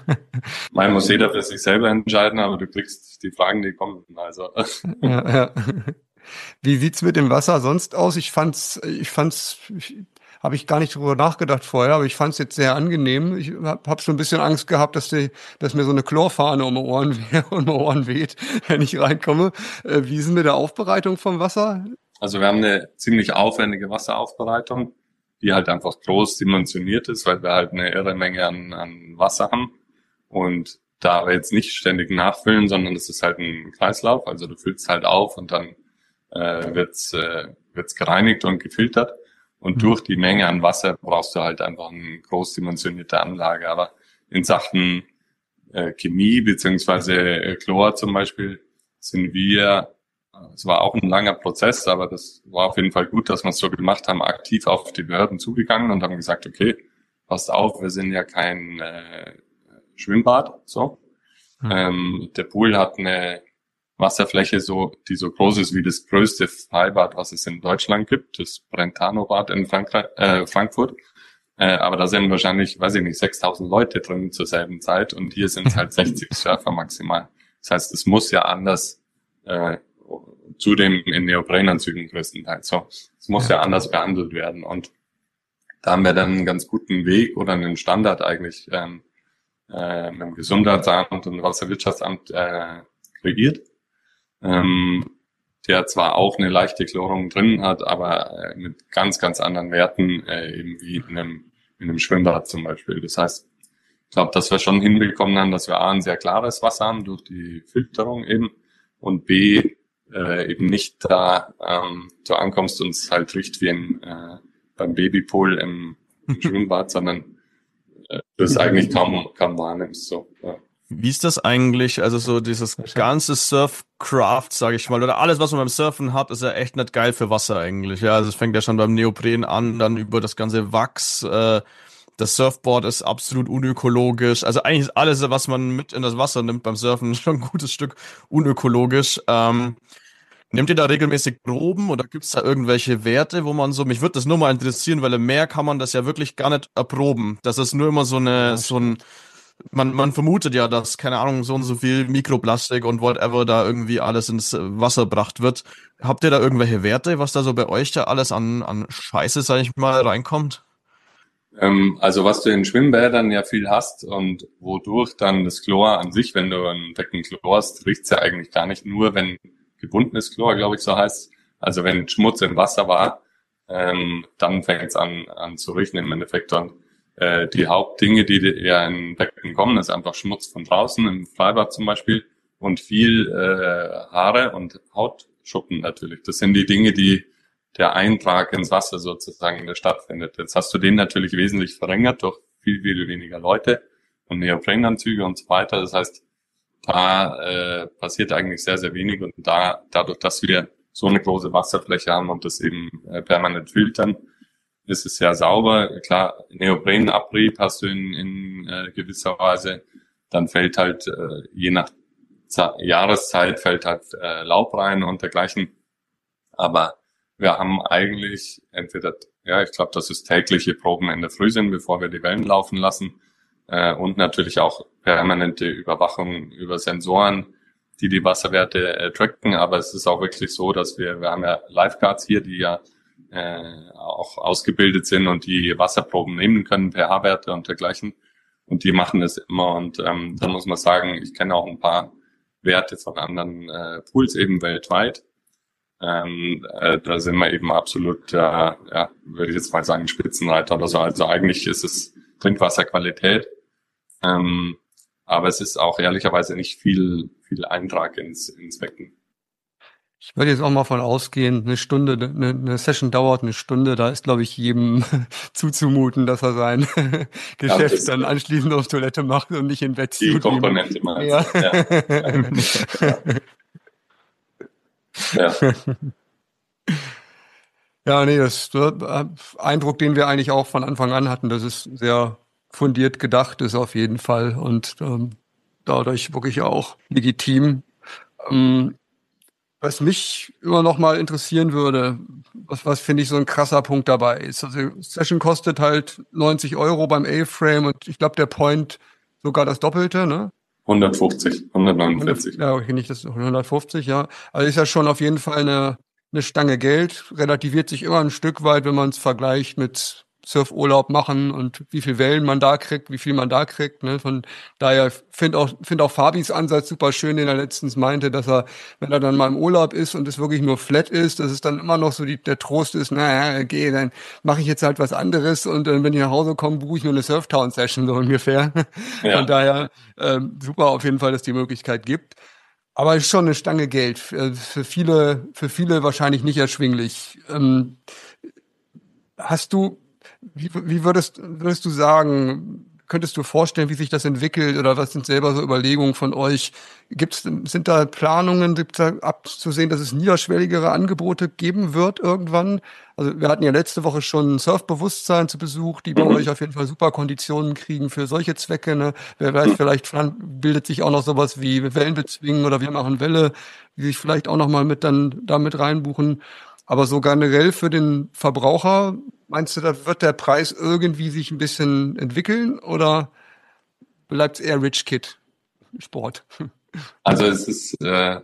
Man muss jeder für sich selber entscheiden, aber du kriegst die Fragen, die kommen. Also Ja, ja. Wie sieht's mit dem Wasser sonst aus? Ich fand's, ich fand's, ich, habe ich gar nicht drüber nachgedacht vorher, aber ich fand's jetzt sehr angenehm. Ich habe hab schon ein bisschen Angst gehabt, dass, die, dass mir so eine Chlorfahne um die Ohren, um die Ohren weht, wenn ich reinkomme. Äh, wie ist denn mit der Aufbereitung vom Wasser? Also wir haben eine ziemlich aufwendige Wasseraufbereitung, die halt einfach groß dimensioniert ist, weil wir halt eine irre Menge an, an Wasser haben. Und da wir jetzt nicht ständig nachfüllen, sondern es ist halt ein Kreislauf. Also du füllst halt auf und dann äh, wird's, äh, wird's gereinigt und gefiltert. Und mhm. durch die Menge an Wasser brauchst du halt einfach eine großdimensionierte Anlage. Aber in Sachen äh, Chemie beziehungsweise äh, Chlor zum Beispiel sind wir, es war auch ein langer Prozess, aber das war auf jeden Fall gut, dass wir es so gemacht haben, aktiv auf die Behörden zugegangen und haben gesagt, okay, passt auf, wir sind ja kein äh, Schwimmbad, so. Mhm. Ähm, der Pool hat eine Wasserfläche, so, die so groß ist wie das größte Freibad, was es in Deutschland gibt, das Brentano-Bad in Frankreich, äh, Frankfurt. Äh, aber da sind wahrscheinlich, weiß ich nicht, sechstausend Leute drin zur selben Zeit und hier sind es halt sechzig Surfer maximal. Das heißt, es muss ja anders, äh, zudem in Neoprenanzügen größtenteils. So, es muss ja. ja anders behandelt werden und da haben wir dann einen ganz guten Weg oder einen Standard eigentlich ähm, äh, mit dem Gesundheitsamt und dem Wasserwirtschaftsamt äh, kreiert. Ähm, der zwar auch eine leichte Chlorung drin hat, aber äh, mit ganz, ganz anderen Werten, äh, eben wie in einem, in einem Schwimmbad zum Beispiel. Das heißt, ich glaube, dass wir schon hinbekommen haben, dass wir A, ein sehr klares Wasser haben durch die Filterung eben und B, äh, eben nicht da ähm, du ankommst und es halt riecht wie ein, äh, beim Babypool im, im Schwimmbad, sondern äh, du es eigentlich kaum, kaum wahrnimmst. So, ja. Wie ist das eigentlich? Also so dieses ganze Surfcraft, sage ich mal, oder alles, was man beim Surfen hat, ist ja echt nicht geil für Wasser eigentlich. Ja, also es fängt ja schon beim Neopren an, dann über das ganze Wachs. Äh, das Surfboard ist absolut unökologisch. Also eigentlich ist alles, was man mit in das Wasser nimmt beim Surfen, schon ein gutes Stück unökologisch. Ähm, Nehmt ihr da regelmäßig Proben oder gibt's da irgendwelche Werte, wo man so, mich würde das nur mal interessieren, weil im Meer kann man das ja wirklich gar nicht erproben. Das ist nur immer so eine, so ein, man, man vermutet ja, dass, keine Ahnung, so und so viel Mikroplastik und whatever da irgendwie alles ins Wasser gebracht wird. Habt ihr da irgendwelche Werte, was da so bei euch da alles an, an Scheiße, sag ich mal, reinkommt? Ähm, also was du in Schwimmbädern ja viel hast und wodurch dann das Chlor an sich, wenn du ein Becken chlorst, riecht's ja eigentlich gar nicht nur, wenn gebundenes Chlor, glaube ich, so heißt. Also wenn Schmutz im Wasser war, ähm, dann fängt es an, an zu riechen im Endeffekt. Und äh, die Hauptdinge, die ja in Becken kommen, ist einfach Schmutz von draußen, im Freibad zum Beispiel, und viel äh, Haare und Hautschuppen natürlich. Das sind die Dinge, die der Eintrag ins Wasser sozusagen in der stattfindet. Jetzt hast du den natürlich wesentlich verringert durch viel, viel weniger Leute und Neoprenanzüge und so weiter. Das heißt, da äh, passiert eigentlich sehr, sehr wenig und da dadurch, dass wir so eine große Wasserfläche haben und das eben äh, permanent filtern, ist es sehr sauber. Klar, Neoprenabrieb hast du in, in äh, gewisser Weise, dann fällt halt äh, je nach Z- Jahreszeit fällt halt äh, Laub rein und dergleichen. Aber wir haben eigentlich entweder, ja, ich glaube, dass es tägliche Proben in der Früh sind, bevor wir die Wellen laufen lassen. Und natürlich auch permanente Überwachung über Sensoren, die die Wasserwerte äh, tracken. Aber es ist auch wirklich so, dass wir, wir haben ja Lifeguards hier, die ja äh, auch ausgebildet sind und die Wasserproben nehmen können, pH-Werte und dergleichen. Und die machen es immer. Und ähm, dann muss man sagen, ich kenne auch ein paar Werte von anderen äh, Pools eben weltweit. Ähm, äh, da sind wir eben absolut, äh, ja, würde ich jetzt mal sagen, Spitzenreiter oder so. Also eigentlich ist es Trinkwasserqualität. Ähm, aber es ist auch ehrlicherweise nicht viel viel Eintrag ins ins Becken. Ich würde jetzt auch mal von ausgehen, eine Stunde, eine, eine Session dauert eine Stunde, da ist, glaube ich, jedem zuzumuten, dass er sein Geschäft ja, dann anschließend auf Toilette macht und nicht in Bett zieht. Die Komponente mal. Ja. Ja. ja. Ja, nee, das der Eindruck, den wir eigentlich auch von Anfang an hatten, das ist sehr fundiert gedacht ist auf jeden Fall und ähm, dadurch wirklich auch legitim. Ähm, was mich immer noch mal interessieren würde, was, was finde ich so ein krasser Punkt dabei ist. Also Session kostet halt neunzig Euro beim A-Frame und ich glaube der Point sogar das Doppelte, ne? hundertfünfzig, hundertneunundvierzig. Ja, okay, nicht das hundertfünfzig, ja. Also ist ja schon auf jeden Fall eine, eine Stange Geld, relativiert sich immer ein Stück weit, wenn man es vergleicht mit Surfurlaub machen und wie viel Wellen man da kriegt, wie viel man da kriegt. Ne? Von daher finde auch finde auch Fabis Ansatz super schön, den er letztens meinte, dass er, wenn er dann mal im Urlaub ist und es wirklich nur flat ist, dass es dann immer noch so die, der Trost ist, naja, okay, dann mache ich jetzt halt was anderes und dann, wenn ich nach Hause komme, buche ich nur eine Surftown-Session, so ungefähr. Ja. Von daher ähm, super auf jeden Fall, dass die Möglichkeit gibt. Aber es ist schon eine Stange Geld. Für viele, für viele wahrscheinlich nicht erschwinglich. Ähm, hast du, wie, wie würdest, würdest du sagen, könntest du vorstellen, wie sich das entwickelt oder was sind selber so Überlegungen von euch? Gibt's, sind da Planungen, gibt da abzusehen, dass es niederschwelligere Angebote geben wird irgendwann? Also wir hatten ja letzte Woche schon Surfbewusstsein zu Besuch, die bei Mhm. euch auf jeden Fall super Konditionen kriegen für solche Zwecke. Ne? Wer weiß, vielleicht bildet sich auch noch sowas wie Wellenbezwingen oder wir machen Welle, die sich vielleicht auch noch mal mit dann damit reinbuchen. Aber so generell für den Verbraucher, meinst du, da wird der Preis irgendwie sich ein bisschen entwickeln oder bleibt es eher Rich Kid Sport? Also es ist äh,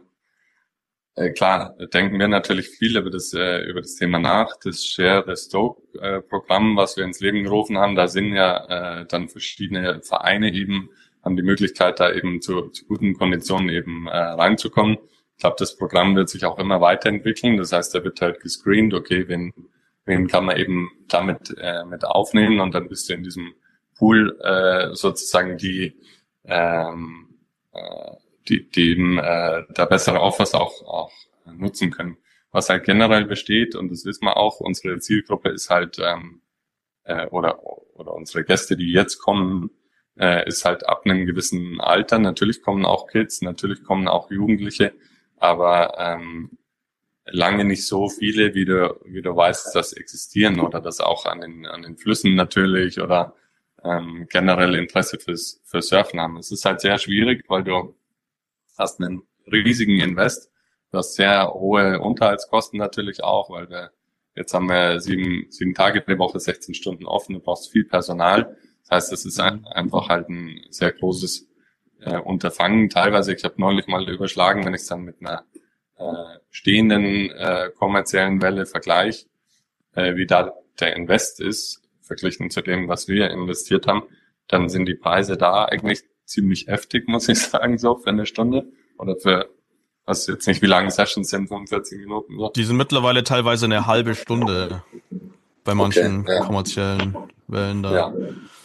äh, klar, denken wir natürlich viel über das äh, über das Thema nach. Das Share the Stoke äh, Programm, was wir ins Leben gerufen haben, da sind ja äh, dann verschiedene Vereine eben, haben die Möglichkeit, da eben zu, zu guten Konditionen eben äh, reinzukommen. Ich glaube, das Programm wird sich auch immer weiterentwickeln. Das heißt, da wird halt gescreent, okay, wen, wen kann man eben damit äh, mit aufnehmen und dann bist du in diesem Pool äh, sozusagen die, ähm, äh, die, die eben äh, da bessere Offers auch, auch nutzen können. Was halt generell besteht, und das wissen wir auch, unsere Zielgruppe ist halt, ähm, äh, oder, oder unsere Gäste, die jetzt kommen, äh, ist halt ab einem gewissen Alter. Natürlich kommen auch Kids, natürlich kommen auch Jugendliche, aber ähm, lange nicht so viele, wie du, wie du weißt, dass existieren oder dass auch an den, an den Flüssen natürlich oder ähm, generell Interesse fürs, für Surfen haben. Es ist halt sehr schwierig, weil du hast einen riesigen Invest, du hast sehr hohe Unterhaltskosten natürlich auch, weil wir, jetzt haben wir sieben, sieben Tage pro Woche, sechzehn Stunden offen, du brauchst viel Personal. Das heißt, es ist ein, einfach halt ein sehr großes äh, Unterfangen. Teilweise, ich habe neulich mal überschlagen, wenn ich es dann mit einer äh, stehenden äh, kommerziellen Welle vergleiche, äh, wie da der Invest ist, verglichen zu dem, was wir investiert haben, dann sind die Preise da eigentlich ziemlich heftig, muss ich sagen, so für eine Stunde oder für, was jetzt nicht, wie lange Sessions sind, fünfundvierzig Minuten. So. Die sind mittlerweile teilweise eine halbe Stunde bei manchen Okay, ja. kommerziellen Wellen da. Ja.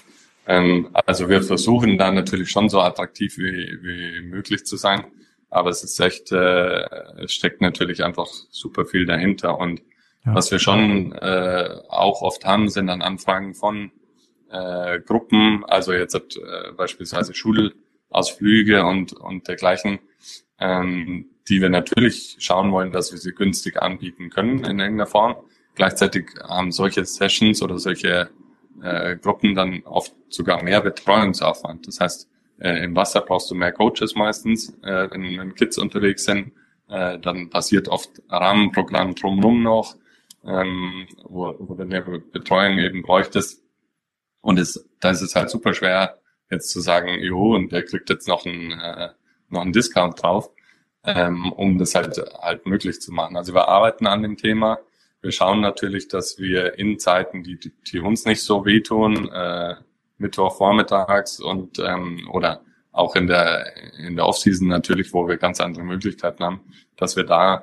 Ähm, also wir versuchen da natürlich schon so attraktiv wie, wie möglich zu sein, aber es ist echt, äh, es steckt natürlich einfach super viel dahinter und ja. Was wir schon äh, auch oft haben, sind dann Anfragen von äh, Gruppen, also jetzt äh, beispielsweise Schulausflüge und und dergleichen, ähm, die wir natürlich schauen wollen, dass wir sie günstig anbieten können in irgendeiner Form. Gleichzeitig haben solche Sessions oder solche äh, Gruppen dann oft sogar mehr Betreuungsaufwand. Das heißt, äh, im Wasser brauchst du mehr Coaches meistens, äh, wenn, wenn Kids unterwegs sind. Äh, dann passiert oft Rahmenprogramm drumherum noch, ähm, wo, wo du eine Betreuung eben bräuchtest. Und es, da ist es halt super schwer, jetzt zu sagen, jo, und der kriegt jetzt noch einen, äh, noch einen Discount drauf, ähm, um das halt halt möglich zu machen. Also wir arbeiten an dem Thema. Wir schauen natürlich, dass wir in Zeiten, die, die uns nicht so wehtun, äh, Mittwoch vormittags und ähm, oder auch in der in der Offseason natürlich, wo wir ganz andere Möglichkeiten haben, dass wir da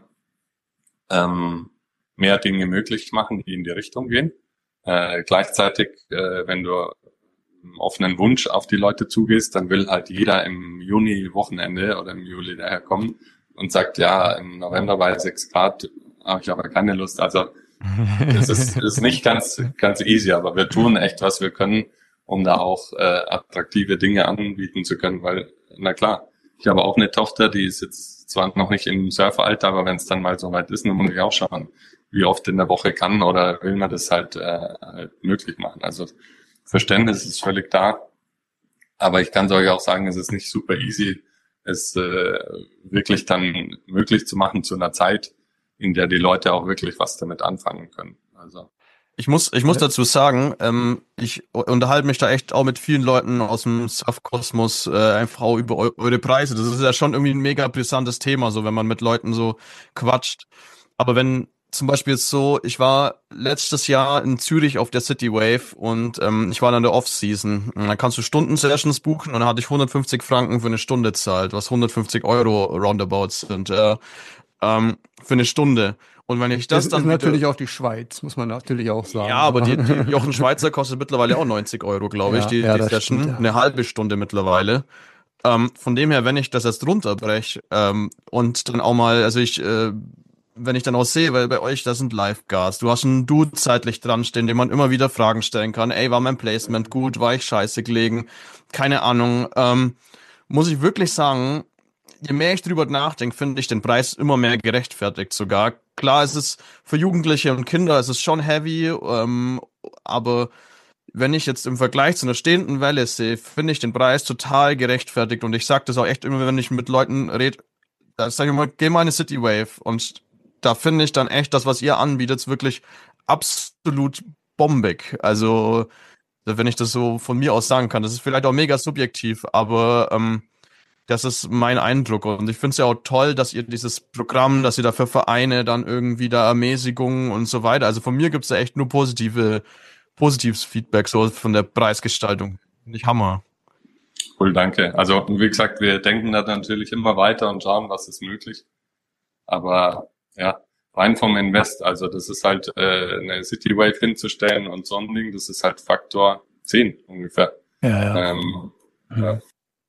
ähm, mehr Dinge möglich machen, die in die Richtung gehen. Äh, gleichzeitig, äh, wenn du einen offenen Wunsch auf die Leute zugehst, dann will halt jeder im Juni Wochenende oder im Juli daherkommen und sagt, ja, im November bei sechs Grad habe ich aber keine Lust. Also es ist, ist nicht ganz ganz easy, aber wir tun echt, was wir können, um da auch äh, attraktive Dinge anbieten zu können, weil, na klar, ich habe auch eine Tochter, die ist jetzt zwar noch nicht im Surferalter, aber wenn es dann mal so weit ist, dann muss ich auch schauen, wie oft in der Woche kann oder will man das halt, äh, halt möglich machen. Also Verständnis ist völlig da, aber ich kann es euch auch sagen, es ist nicht super easy, es äh, wirklich dann möglich zu machen zu einer Zeit, in der die Leute auch wirklich was damit anfangen können. Also Ich muss, ich muss dazu sagen, ähm, ich unterhalte mich da echt auch mit vielen Leuten aus dem Surfkosmos äh, einfach auch über eu eure Preise. Das ist ja schon irgendwie ein mega brisantes Thema, so wenn man mit Leuten so quatscht. Aber wenn zum Beispiel jetzt so, ich war letztes Jahr in Zürich auf der City Wave und ähm, ich war dann in der Off-Season. Und dann kannst du Stunden-Sessions buchen und dann hatte ich hundertfünfzig Franken für eine Stunde zahlt, was hundertfünfzig Euro roundabouts sind, äh, ähm, für eine Stunde. Und wenn ich das, das dann ist wieder, natürlich auch die Schweiz, muss man natürlich auch sagen. Ja, aber die, die Jochen Schweizer kostet mittlerweile auch neunzig Euro, glaube ich, Ja, die, ja, die das Session. stimmt, ja. Eine halbe Stunde mittlerweile. Ähm, von dem her, wenn ich das jetzt runterbreche ähm, und dann auch mal, also ich äh, wenn ich dann auch sehe, weil bei euch, da sind Lifeguards, du hast einen Dude zeitlich dran stehen, dem man immer wieder Fragen stellen kann. Ey, war mein Placement gut? War ich scheiße gelegen? Keine Ahnung. Ähm, muss ich wirklich sagen, je mehr ich drüber nachdenke, finde ich den Preis immer mehr gerechtfertigt sogar. Klar, es ist für Jugendliche und Kinder, es ist schon heavy, ähm, aber wenn ich jetzt im Vergleich zu einer stehenden Welle sehe, finde ich den Preis total gerechtfertigt und ich sage das auch echt immer, wenn ich mit Leuten rede, da sage ich mal, geh mal eine City Wave und da finde ich dann echt das, was ihr anbietet, wirklich absolut bombig. Also, wenn ich das so von mir aus sagen kann, das ist vielleicht auch mega subjektiv, aber ähm, das ist mein Eindruck und ich finde es ja auch toll, dass ihr dieses Programm, dass ihr dafür Vereine dann irgendwie da Ermäßigungen und so weiter, also von mir gibt's da echt nur positive, positives Feedback so von der Preisgestaltung. Finde ich Hammer. Cool, danke. Also wie gesagt, wir denken da natürlich immer weiter und schauen, was ist möglich. Aber ja, rein vom Invest, also das ist halt äh, eine City Wave hinzustellen und so ein Ding, das ist halt Faktor zehn ungefähr. Ja, ja. Ähm, ja. ja.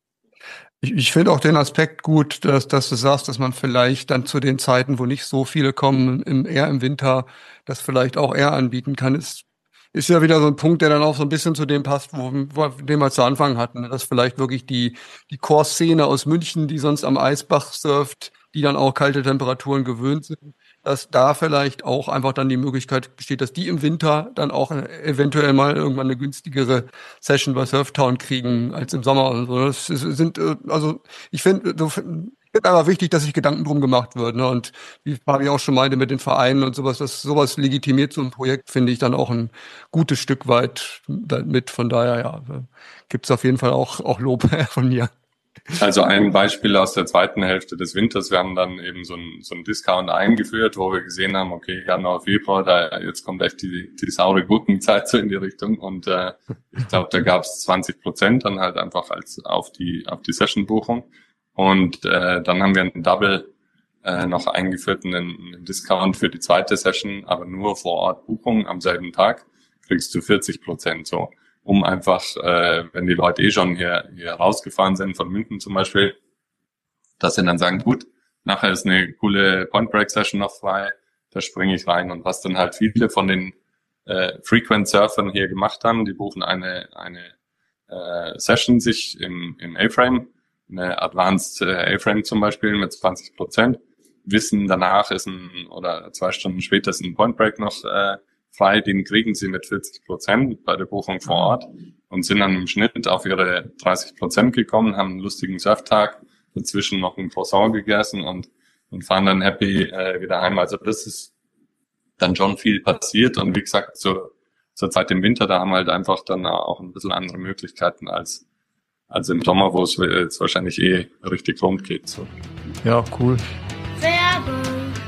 Ich, ich finde auch den Aspekt gut, dass, dass du sagst, dass man vielleicht dann zu den Zeiten, wo nicht so viele kommen, im, eher im Winter, das vielleicht auch eher anbieten kann. Ist, ist ja wieder so ein Punkt, der dann auch so ein bisschen zu dem passt, wo, wo den wir zu Anfang hatten. Dass vielleicht wirklich die, die Core-Szene aus München, die sonst am Eisbach surft, die dann auch kalte Temperaturen gewöhnt sind, dass da vielleicht auch einfach dann die Möglichkeit besteht, dass die im Winter dann auch eventuell mal irgendwann eine günstigere Session bei Surftown kriegen als im Sommer und so. Das sind, also ich finde, ich finde aber wichtig, dass sich Gedanken drum gemacht wird, ne? Und wie Fabi auch schon meinte mit den Vereinen und sowas, dass sowas legitimiert so ein Projekt, finde ich dann auch ein gutes Stück weit mit. Von daher, ja, gibt's auf jeden Fall auch, auch Lob von mir. Also ein Beispiel aus der zweiten Hälfte des Winters, wir haben dann eben so ein so ein Discount eingeführt, wo wir gesehen haben, okay, Januar, Februar, da jetzt kommt echt die die saure Gurkenzeit so in die Richtung und äh, ich glaube, da gab es zwanzig Prozent dann halt einfach als auf die auf die Session-Buchung und äh, dann haben wir einen Double äh, noch eingeführt, einen, einen Discount für die zweite Session, aber nur vor Ort Buchung am selben Tag kriegst du vierzig Prozent so. Um einfach, äh, wenn die Leute eh schon hier, hier rausgefahren sind, von München zum Beispiel, dass sie dann sagen, gut, nachher ist eine coole Point-Break-Session noch frei, da springe ich rein. Und was dann halt viele von den äh, Frequent-Surfern hier gemacht haben, die buchen eine eine äh, Session sich im, im A-Frame, eine Advanced äh, A-Frame zum Beispiel mit zwanzig Prozent, wissen danach ist ein, oder zwei Stunden später ist ein Point-Break noch äh, frei, den kriegen sie mit vierzig Prozent bei der Buchung vor Ort und sind dann im Schnitt auf ihre dreißig Prozent gekommen, haben einen lustigen Surftag, dazwischen noch ein Croissant gegessen und und fahren dann happy äh, wieder heim. Also das ist dann schon viel passiert und wie gesagt, zur, zur Zeit im Winter, da haben wir halt einfach dann auch ein bisschen andere Möglichkeiten als als im Sommer, wo es jetzt wahrscheinlich eh richtig rund geht. So. Ja, cool. Werbung.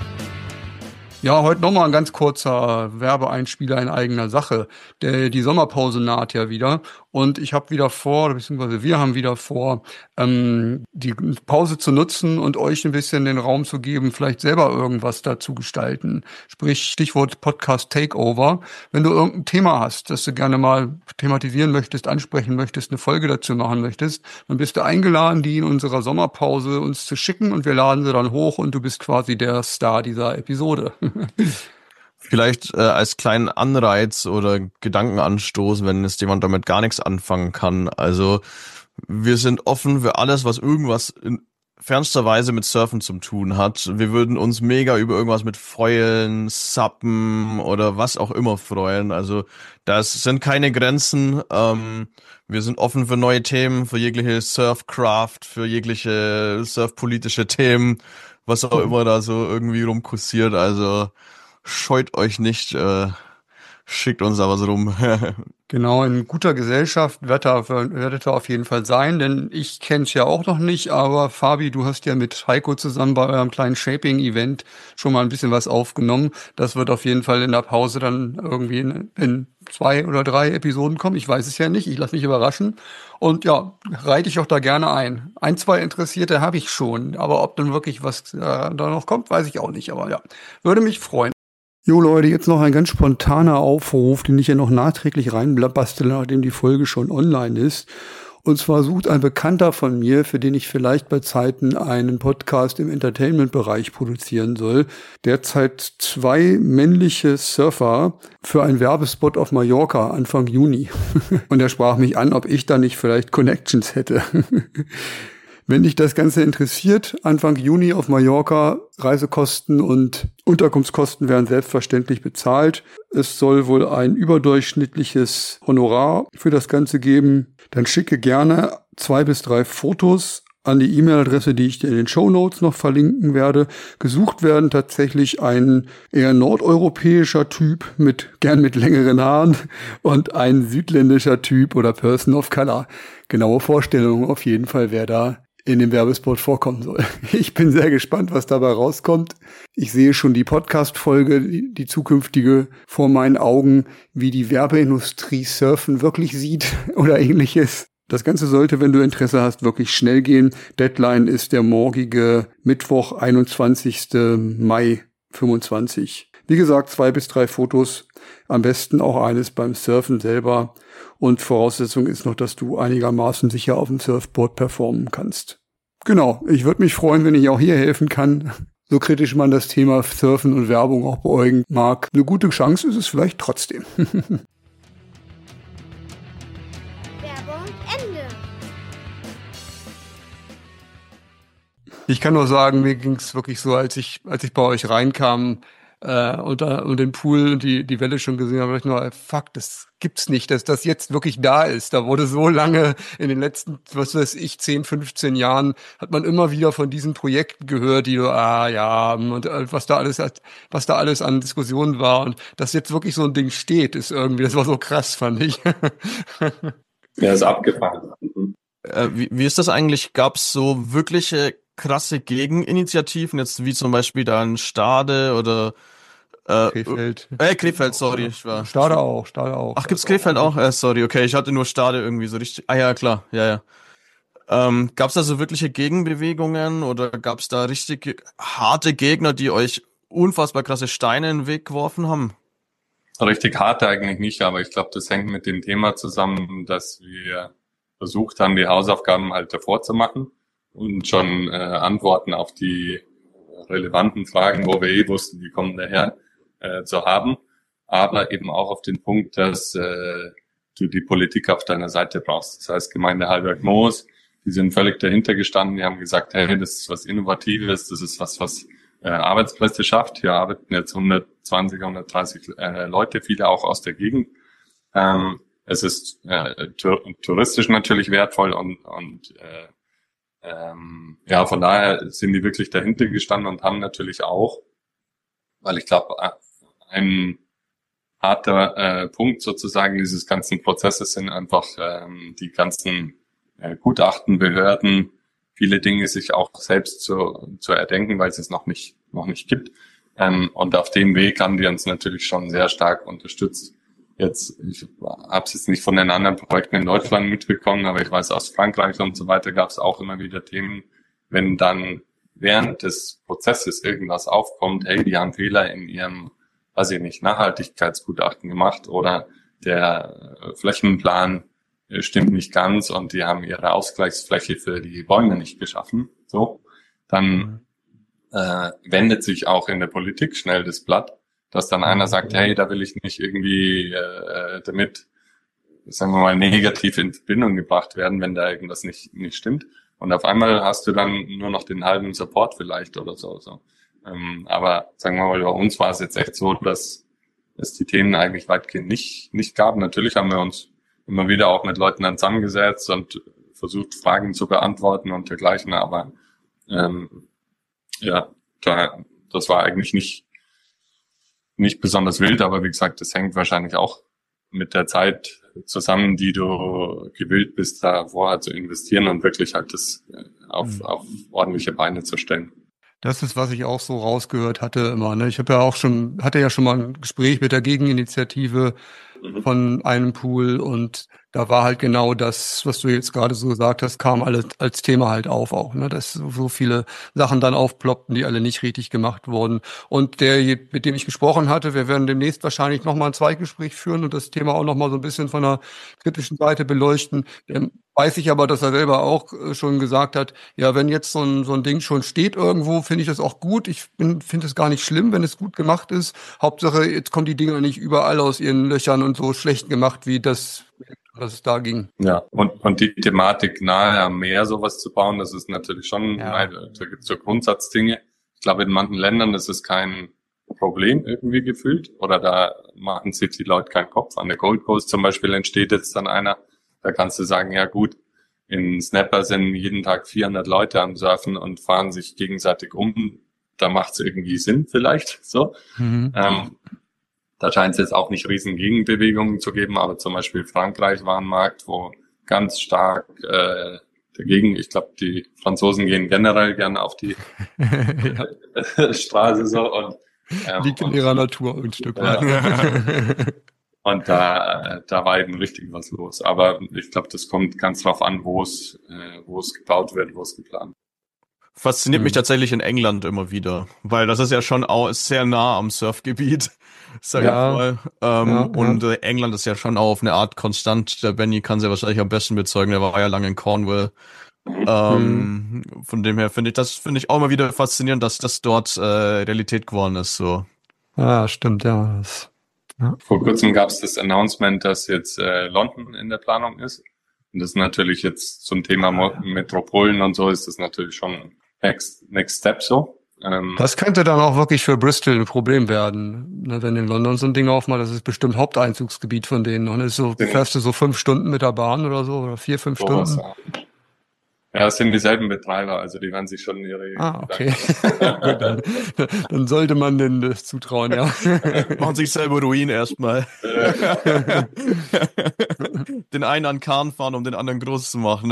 Ja, heute nochmal ein ganz kurzer Werbeeinspieler in eigener Sache. Der, die Sommerpause naht ja wieder und ich habe wieder vor, beziehungsweise wir haben wieder vor, ähm, die Pause zu nutzen und euch ein bisschen den Raum zu geben, vielleicht selber irgendwas dazu gestalten. Sprich, Stichwort Podcast Takeover. Wenn du irgendein Thema hast, das du gerne mal thematisieren möchtest, ansprechen möchtest, eine Folge dazu machen möchtest, dann bist du eingeladen, die in unserer Sommerpause uns zu schicken und wir laden sie dann hoch und du bist quasi der Star dieser Episode. Vielleicht äh, als kleinen Anreiz oder Gedankenanstoß, wenn jetzt jemand damit gar nichts anfangen kann. Also wir sind offen für alles, was irgendwas in fernster Weise mit Surfen zu tun hat. Wir würden uns mega über irgendwas mit Foilen, Suppen oder was auch immer freuen. Also das sind keine Grenzen. Ähm, wir sind offen für neue Themen, für jegliche Surfcraft, für jegliche surfpolitische Themen, was auch immer da so irgendwie rumkursiert. Also scheut euch nicht, äh, schickt uns da was rum. Genau, in guter Gesellschaft werdet ihr auf jeden Fall sein, denn ich kenne es ja auch noch nicht, aber Fabi, du hast ja mit Heiko zusammen bei eurem kleinen Shaping-Event schon mal ein bisschen was aufgenommen. Das wird auf jeden Fall in der Pause dann irgendwie in, in zwei oder drei Episoden kommen. Ich weiß es ja nicht, ich lasse mich überraschen. Und ja, reite ich auch da gerne ein. Ein, zwei Interessierte habe ich schon, aber ob dann wirklich was äh, da noch kommt, weiß ich auch nicht. Aber ja, würde mich freuen. Jo Leute, jetzt noch ein ganz spontaner Aufruf, den ich ja noch nachträglich reinbastele, nachdem die Folge schon online ist. Und zwar sucht ein Bekannter von mir, für den ich vielleicht bei Zeiten einen Podcast im Entertainment-Bereich produzieren soll, derzeit zwei männliche Surfer für einen Werbespot auf Mallorca Anfang Juni. Und er sprach mich an, ob ich da nicht vielleicht Connections hätte. Wenn dich das Ganze interessiert, Anfang Juni auf Mallorca, Reisekosten und Unterkunftskosten werden selbstverständlich bezahlt. Es soll wohl ein überdurchschnittliches Honorar für das Ganze geben. Dann schicke gerne zwei bis drei Fotos an die E-Mail-Adresse, die ich dir in den Shownotes noch verlinken werde. Gesucht werden tatsächlich ein eher nordeuropäischer Typ, mit gern mit längeren Haaren, und ein südländischer Typ oder Person of Color. Genaue Vorstellungen auf jeden Fall, wer da in dem Werbespot vorkommen soll. Ich bin sehr gespannt, was dabei rauskommt. Ich sehe schon die Podcast-Folge, die, die zukünftige, vor meinen Augen, wie die Werbeindustrie Surfen wirklich sieht oder ähnliches. Das Ganze sollte, wenn du Interesse hast, wirklich schnell gehen. Deadline ist der morgige Mittwoch, einundzwanzigsten Mai fünfundzwanzig. Wie gesagt, zwei bis drei Fotos, am besten auch eines beim Surfen selber. Und Voraussetzung ist noch, dass du einigermaßen sicher auf dem Surfboard performen kannst. Genau, ich würde mich freuen, wenn ich auch hier helfen kann. So kritisch man das Thema Surfen und Werbung auch beäugen mag. Eine gute Chance ist es vielleicht trotzdem. Werbung Ende. Ich kann nur sagen, mir ging es wirklich so, als ich als ich bei euch reinkam äh, und, da, und den Pool und die, die Welle schon gesehen habe, dachte ich nur, fuck, das gibt's nicht, dass das jetzt wirklich da ist. Da wurde so lange in den letzten, was weiß ich, zehn, fünfzehn Jahren, hat man immer wieder von diesen Projekten gehört, die so, ah ja, und was da alles hat, was da alles an Diskussionen war. Und dass jetzt wirklich so ein Ding steht, ist irgendwie, das war so krass, fand ich. Ja, ist abgefahren. Mhm. Äh, wie, wie ist das eigentlich? Gab's so wirkliche krasse Gegeninitiativen, jetzt wie zum Beispiel da in Stade oder äh, Krefeld. Äh, Krefeld, sorry. Ich war, Stade auch, Stade auch. Ach, gibt's Krefeld auch? Äh, sorry, okay, ich hatte nur Stade irgendwie so richtig. Ah ja, klar, ja, ja. Ähm, gab's da so wirkliche Gegenbewegungen oder gab's da richtig harte Gegner, die euch unfassbar krasse Steine in den Weg geworfen haben? Richtig hart eigentlich nicht, aber ich glaube, das hängt mit dem Thema zusammen, dass wir versucht haben, die Hausaufgaben halt davor zu machen und schon äh, Antworten auf die relevanten Fragen, wo wir eh wussten, die kommen daher, äh, zu haben. Aber eben auch auf den Punkt, dass äh, du die Politik auf deiner Seite brauchst. Das heißt, Gemeinde Halberg-Moos, die sind völlig dahinter gestanden, die haben gesagt, hey, das ist was Innovatives, das ist was, was äh, Arbeitsplätze schafft. Hier arbeiten jetzt hundertzwanzig, hundertdreißig äh, Leute, viele auch aus der Gegend. Ähm, es ist äh, tur- touristisch natürlich wertvoll und, und äh, ähm, ja, von daher sind die wirklich dahinter gestanden und haben natürlich auch, weil ich glaube, ein harter äh, Punkt sozusagen dieses ganzen Prozesses sind einfach ähm, die ganzen äh, Gutachtenbehörden, viele Dinge sich auch selbst zu, zu erdenken, weil es es noch nicht noch nicht gibt. Ähm, und auf dem Weg haben die uns natürlich schon sehr stark unterstützt. Jetzt, ich habe es jetzt nicht von den anderen Projekten in Deutschland mitbekommen, aber ich weiß, aus Frankreich und so weiter gab es auch immer wieder Themen, wenn dann während des Prozesses irgendwas aufkommt, hey, die haben Fehler in ihrem, weiß ich nicht, Nachhaltigkeitsgutachten gemacht oder der Flächenplan stimmt nicht ganz und die haben ihre Ausgleichsfläche für die Bäume nicht geschaffen, so, dann äh, wendet sich auch in der Politik schnell das Blatt, dass dann einer sagt, hey, da will ich nicht irgendwie äh, damit, sagen wir mal, negativ in Verbindung gebracht werden, wenn da irgendwas nicht nicht stimmt. Und auf einmal hast du dann nur noch den halben Support vielleicht oder so. so. Ähm, aber sagen wir mal, bei uns war es jetzt echt so, dass es die Themen eigentlich weitgehend nicht nicht gab. Natürlich haben wir uns immer wieder auch mit Leuten dann zusammengesetzt und versucht, Fragen zu beantworten und dergleichen. Aber ähm, ja, da, das war eigentlich nicht nicht besonders wild, aber wie gesagt, das hängt wahrscheinlich auch mit der Zeit zusammen, die du gewillt bist, da vorher zu investieren und wirklich halt das auf, auf ordentliche Beine zu stellen. Das ist, was ich auch so rausgehört hatte immer. Ne? Ich habe ja auch schon, hatte ja schon mal ein Gespräch mit der Gegeninitiative mhm. von einem Pool und da war halt genau das, was du jetzt gerade so gesagt hast, kam alles als Thema halt auf auch, ne, dass so viele Sachen dann aufploppten, die alle nicht richtig gemacht wurden. Und der, mit dem ich gesprochen hatte, wir werden demnächst wahrscheinlich nochmal ein Zweitgespräch führen und das Thema auch nochmal so ein bisschen von der kritischen Seite beleuchten. Der weiß ich aber, dass er selber auch äh, schon gesagt hat, ja, wenn jetzt so ein, so ein Ding schon steht irgendwo, finde ich das auch gut. Ich finde es gar nicht schlimm, wenn es gut gemacht ist. Hauptsache, jetzt kommen die Dinger nicht überall aus ihren Löchern und so schlecht gemacht, wie das, was es da ging. Ja, und, und die Thematik nahe am Meer sowas zu bauen, das ist natürlich schon, Ja. da gibt es so Grundsatzdinge. Ich glaube, in manchen Ländern ist es kein Problem irgendwie gefühlt oder da machen sich die Leute keinen Kopf. An der Gold Coast zum Beispiel entsteht jetzt dann einer, da kannst du sagen, ja gut, in Snapper sind jeden Tag vierhundert Leute am Surfen und fahren sich gegenseitig um. Da macht es irgendwie Sinn vielleicht so. Mhm. Ähm, da scheint es jetzt auch nicht riesen Gegenbewegungen zu geben, aber zum Beispiel Frankreich war ein Markt, wo ganz stark äh, dagegen, ich glaube, die Franzosen gehen generell gerne auf die Ja, Straße so und ähm, liegt in und, ihrer Natur ein Stück Ja. weit. und da äh, da war eben richtig was los. Aber ich glaube, das kommt ganz drauf an, wo es äh, wo es gebaut wird, wo es geplant wird. Fasziniert mich Hm. tatsächlich in England immer wieder, weil das ist ja schon auch sehr nah am Surfgebiet, sag Ja. ich mal. Ähm, Ja, ja. und äh, England ist ja schon auch auf eine Art konstant. Der Benny kann es ja wahrscheinlich am besten bezeugen, der war ja lange in Cornwall. Ähm, von dem her finde ich, das finde ich auch immer wieder faszinierend, dass das dort äh, Realität geworden ist. So. Ja, stimmt, ja. Das, ja. Vor kurzem gab es das Announcement, dass jetzt äh, London in der Planung ist. Und das ist natürlich jetzt zum Thema Mo- Metropolen und so ist das natürlich schon next, next step so. Ähm, Das könnte dann auch wirklich für Bristol ein Problem werden, ne, wenn in London so ein Ding aufmacht. Das ist bestimmt Haupteinzugsgebiet von denen. Und ist so, fährst du so fünf Stunden mit der Bahn oder so, oder vier, fünf sowas, Stunden. ja. Ja, es sind dieselben Betreiber, also die werden sich schon ihre... Ah, okay. Gut, dann, dann sollte man denen das zutrauen, ja. Machen sich selber Ruin erstmal. Den einen an Kahn fahren, um den anderen groß zu machen.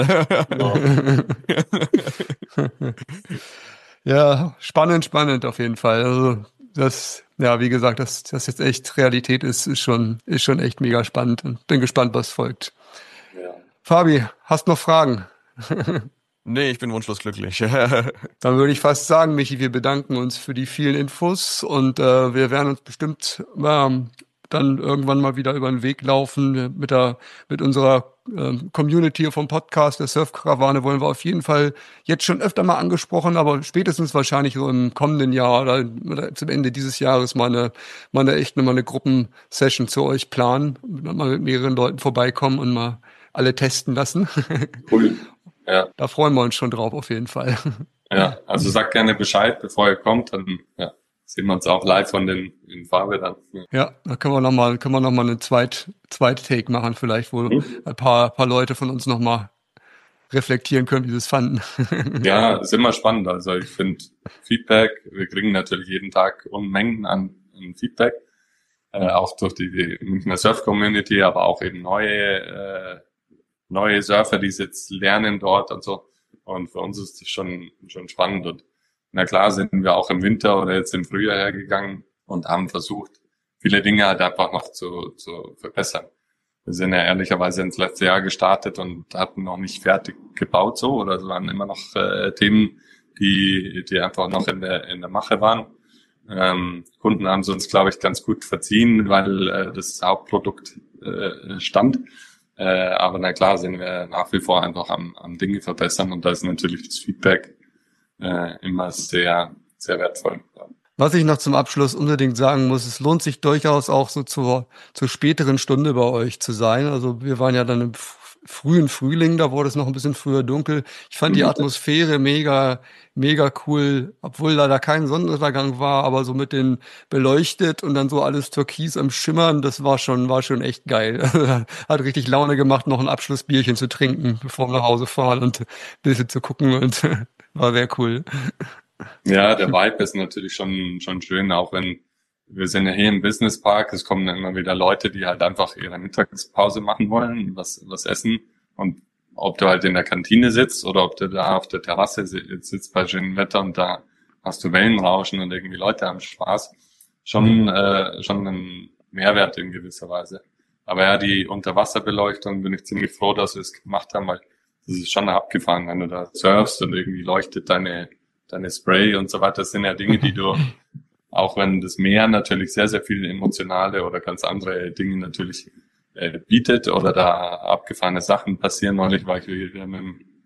Ja, spannend, spannend auf jeden Fall. Also das, ja, wie gesagt, dass das jetzt echt Realität ist, ist schon, ist schon echt mega spannend und bin gespannt, was folgt. Ja. Fabi, hast noch Fragen? Nee, ich bin wunschlos glücklich. Dann würde ich fast sagen, Michi, wir bedanken uns für die vielen Infos und äh, wir werden uns bestimmt ähm, dann irgendwann mal wieder über den Weg laufen mit der mit unserer ähm, Community vom Podcast der Surfkarawane wollen wir auf jeden Fall jetzt schon öfter mal angesprochen, aber spätestens wahrscheinlich so im kommenden Jahr oder, oder zum Ende dieses Jahres mal eine mal eine echt mal eine Gruppensession zu euch planen, mal mit mehreren Leuten vorbeikommen und mal alle testen lassen. Cool. Ja, Da freuen wir uns schon drauf auf jeden Fall. ja, also sagt gerne Bescheid, bevor ihr kommt, dann ja, sehen wir uns auch live von den in Farbe dann. Ja, da können wir noch mal, können wir noch mal eine Zweit, Zweit-Take machen, vielleicht, wo Mhm. ein paar, paar Leute von uns noch mal reflektieren können, wie sie es fanden. Ja, ist immer spannend. Also ich finde Feedback, wir kriegen natürlich jeden Tag Unmengen an, an Feedback, äh, auch durch die, die Münchner Surf-Community, aber auch eben neue äh, neue Surfer, die es jetzt lernen dort und so. Und für uns ist das schon schon spannend. Und na klar sind wir auch im Winter oder jetzt im Frühjahr hergegangen und haben versucht, viele Dinge halt einfach noch zu, zu verbessern. Wir sind ja ehrlicherweise ins letzte Jahr gestartet und hatten noch nicht fertig gebaut so, oder es waren immer noch äh, Themen, die die einfach noch in der in der Mache waren. Ähm, Kunden haben sie uns, glaube ich, ganz gut verziehen, weil äh, das Hauptprodukt äh, stand. Äh, aber na klar sind wir nach wie vor einfach am, am Dinge verbessern und da ist natürlich das Feedback äh, immer sehr, sehr wertvoll. Was ich noch zum Abschluss unbedingt sagen muss, es lohnt sich durchaus auch so zur, zur späteren Stunde bei euch zu sein. Also wir waren ja dann im f- frühen Frühling, da wurde es noch ein bisschen früher dunkel. Ich fand die Atmosphäre mega, mega cool, obwohl leider kein Sonnenuntergang war, aber so mit den beleuchtet und dann so alles türkis am Schimmern, das war schon, war schon echt geil. Hat richtig Laune gemacht, noch ein Abschlussbierchen zu trinken, bevor wir nach Hause fahren und ein bisschen zu gucken und war sehr cool. Ja, der Vibe ist natürlich schon schon schön, auch wenn wir sind ja hier im Business Park, es kommen dann immer wieder Leute, die halt einfach ihre Mittagspause machen wollen, was was essen und ob du halt in der Kantine sitzt oder ob du da auf der Terrasse sitzt bei schönem Wetter und da hast du Wellenrauschen und irgendwie Leute haben Spaß, schon äh, schon ein Mehrwert in gewisser Weise. Aber ja, die Unterwasserbeleuchtung bin ich ziemlich froh, dass wir es gemacht haben, weil das ist schon abgefahren, wenn du da surfst und irgendwie leuchtet deine, deine Spray und so weiter. Das sind ja Dinge, die du, auch wenn das Meer natürlich sehr, sehr viele emotionale oder ganz andere Dinge natürlich äh, bietet oder da abgefahrene Sachen passieren. Neulich war ich wieder mit,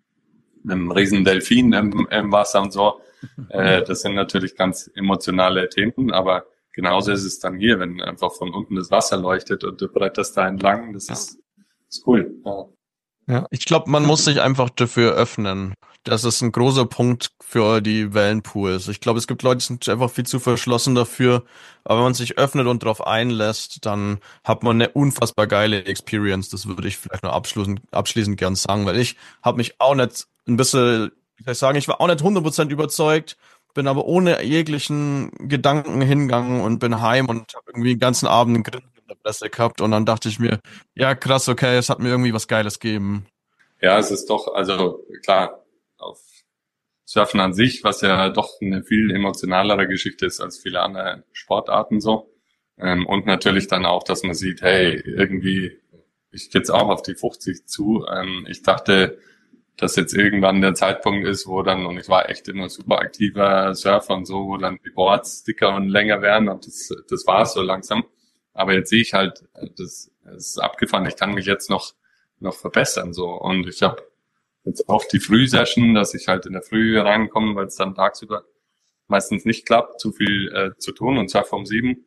mit einem riesen Delfin im, im Wasser und so. Äh, das sind natürlich ganz emotionale Themen, aber genauso ist es dann hier, wenn einfach von unten das Wasser leuchtet und du bretterst da entlang. Das ist, ist cool. Ja. Ja, ich glaube, man muss sich einfach dafür öffnen. Das ist ein großer Punkt für die Wellenpools. Ich glaube, es gibt Leute, die sind einfach viel zu verschlossen dafür. Aber wenn man sich öffnet und darauf einlässt, dann hat man eine unfassbar geile Experience. Das würde ich vielleicht nur abschließend, abschließend gern sagen, weil ich habe mich auch nicht ein bisschen, wie soll ich sagen, ich war auch nicht hundert Prozent überzeugt, bin aber ohne jeglichen Gedanken hingegangen und bin heim und habe irgendwie den ganzen Abend einen Grill in der Presse gehabt und dann dachte ich mir, ja krass, okay, es hat mir irgendwie was Geiles gegeben. Ja, es ist doch, also klar, auf Surfen an sich, was ja doch eine viel emotionalere Geschichte ist als viele andere Sportarten so. Ähm, und natürlich dann auch, dass man sieht, hey, irgendwie, ich gehe jetzt auch auf die fünfzig zu. Ähm, ich dachte, dass jetzt irgendwann der Zeitpunkt ist, wo dann, und ich war echt immer super aktiver Surfer und so, wo dann die Boards dicker und länger werden und das, das war es so langsam. Aber jetzt sehe ich halt, das, das ist abgefahren, ich kann mich jetzt noch noch verbessern so und ich habe jetzt auch die Frühsession, dass ich halt in der Früh reinkomme, weil es dann tagsüber meistens nicht klappt, zu viel äh, zu tun und surfe um sieben,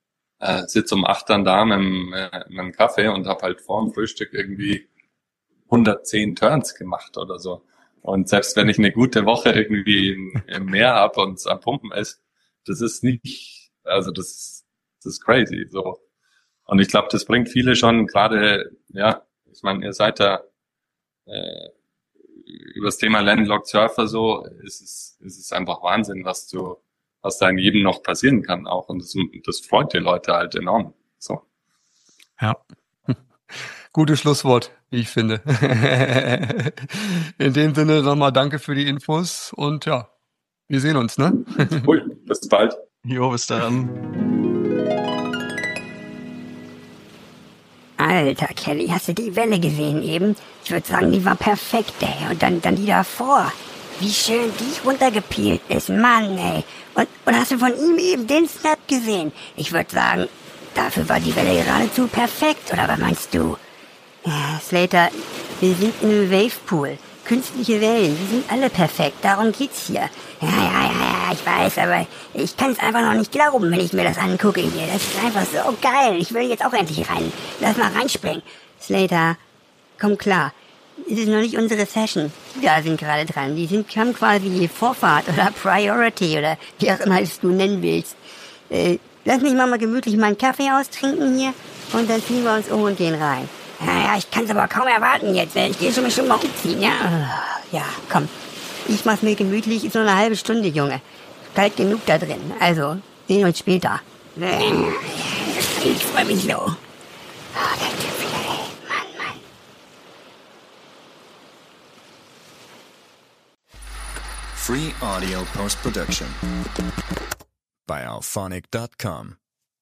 äh, sitze um acht dann da mit einem, äh, mit einem Kaffee und habe halt vor dem Frühstück irgendwie hundertzehn Turns gemacht oder so. Und selbst wenn ich eine gute Woche irgendwie im, im Meer habe und es am Pumpen ist, das ist nicht, also das ist, das ist crazy so. Und ich glaube, das bringt viele schon gerade, ja, ich meine, ihr seid da äh, über das Thema Landlocked Surfer so, ist es, ist es einfach Wahnsinn, was du, was da in jedem noch passieren kann auch. Und das, das freut die Leute halt enorm. So. Ja. Gutes Schlusswort, wie ich finde. In dem Sinne nochmal danke für die Infos und ja, wir sehen uns, ne? Cool, bis bald. Jo, bis dann. Alter, Kelly, hast du die Welle gesehen eben? Ich würde sagen, die war perfekt, ey. Und dann, dann die davor. Wie schön die runtergepielt ist, Mann, ey. Und, und hast du von ihm eben den Snap gesehen? Ich würde sagen, dafür war die Welle geradezu perfekt, oder was meinst du? Ja, Slater, wir sind in einem Wavepool. Künstliche Wellen, die sind alle perfekt, darum geht's hier. Ja, ja, ja, ja, ich weiß, aber ich kann es einfach noch nicht glauben, wenn ich mir das angucke hier. Das ist einfach so geil. Ich will jetzt auch endlich rein. Lass mal reinspringen. Slater, komm klar. Es ist noch nicht unsere Session. Die da sind gerade dran. Die sind, haben quasi Vorfahrt oder Priority oder wie auch immer es du nennen willst. Äh, lass mich mal, mal gemütlich meinen Kaffee austrinken hier und dann ziehen wir uns um und gehen rein. Ja, ja, ich kann es aber kaum erwarten jetzt. Ich gehe schon mal schon mal umziehen, ja? Ja, komm. Ich mach's mir gemütlich. Ist nur eine halbe Stunde, Junge. Kalt genug da drin. Also, sehen uns später. Ich freue mich so. Oh, der Typ wieder, ey. Mann, Mann. Free Audio Post-Production bei auphonic Punkt com.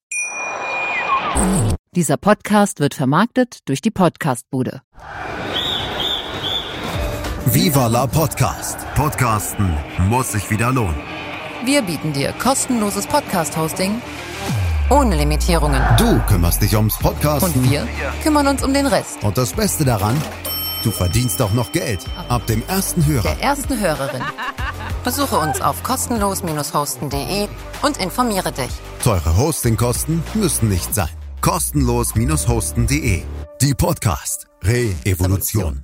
Dieser Podcast wird vermarktet durch die Podcastbude. Viva la Podcast. Podcasten muss sich wieder lohnen. Wir bieten dir kostenloses Podcast-Hosting ohne Limitierungen. Du kümmerst dich ums Podcasten. Und wir kümmern uns um den Rest. Und das Beste daran, du verdienst auch noch Geld. Ab dem ersten Hörer. Der ersten Hörerin. Besuche uns auf kostenlos hosten punkt de und informiere dich. Teure Hostingkosten müssen nicht sein. kostenlos hosten punkt de. Die Podcast Re-Evolution.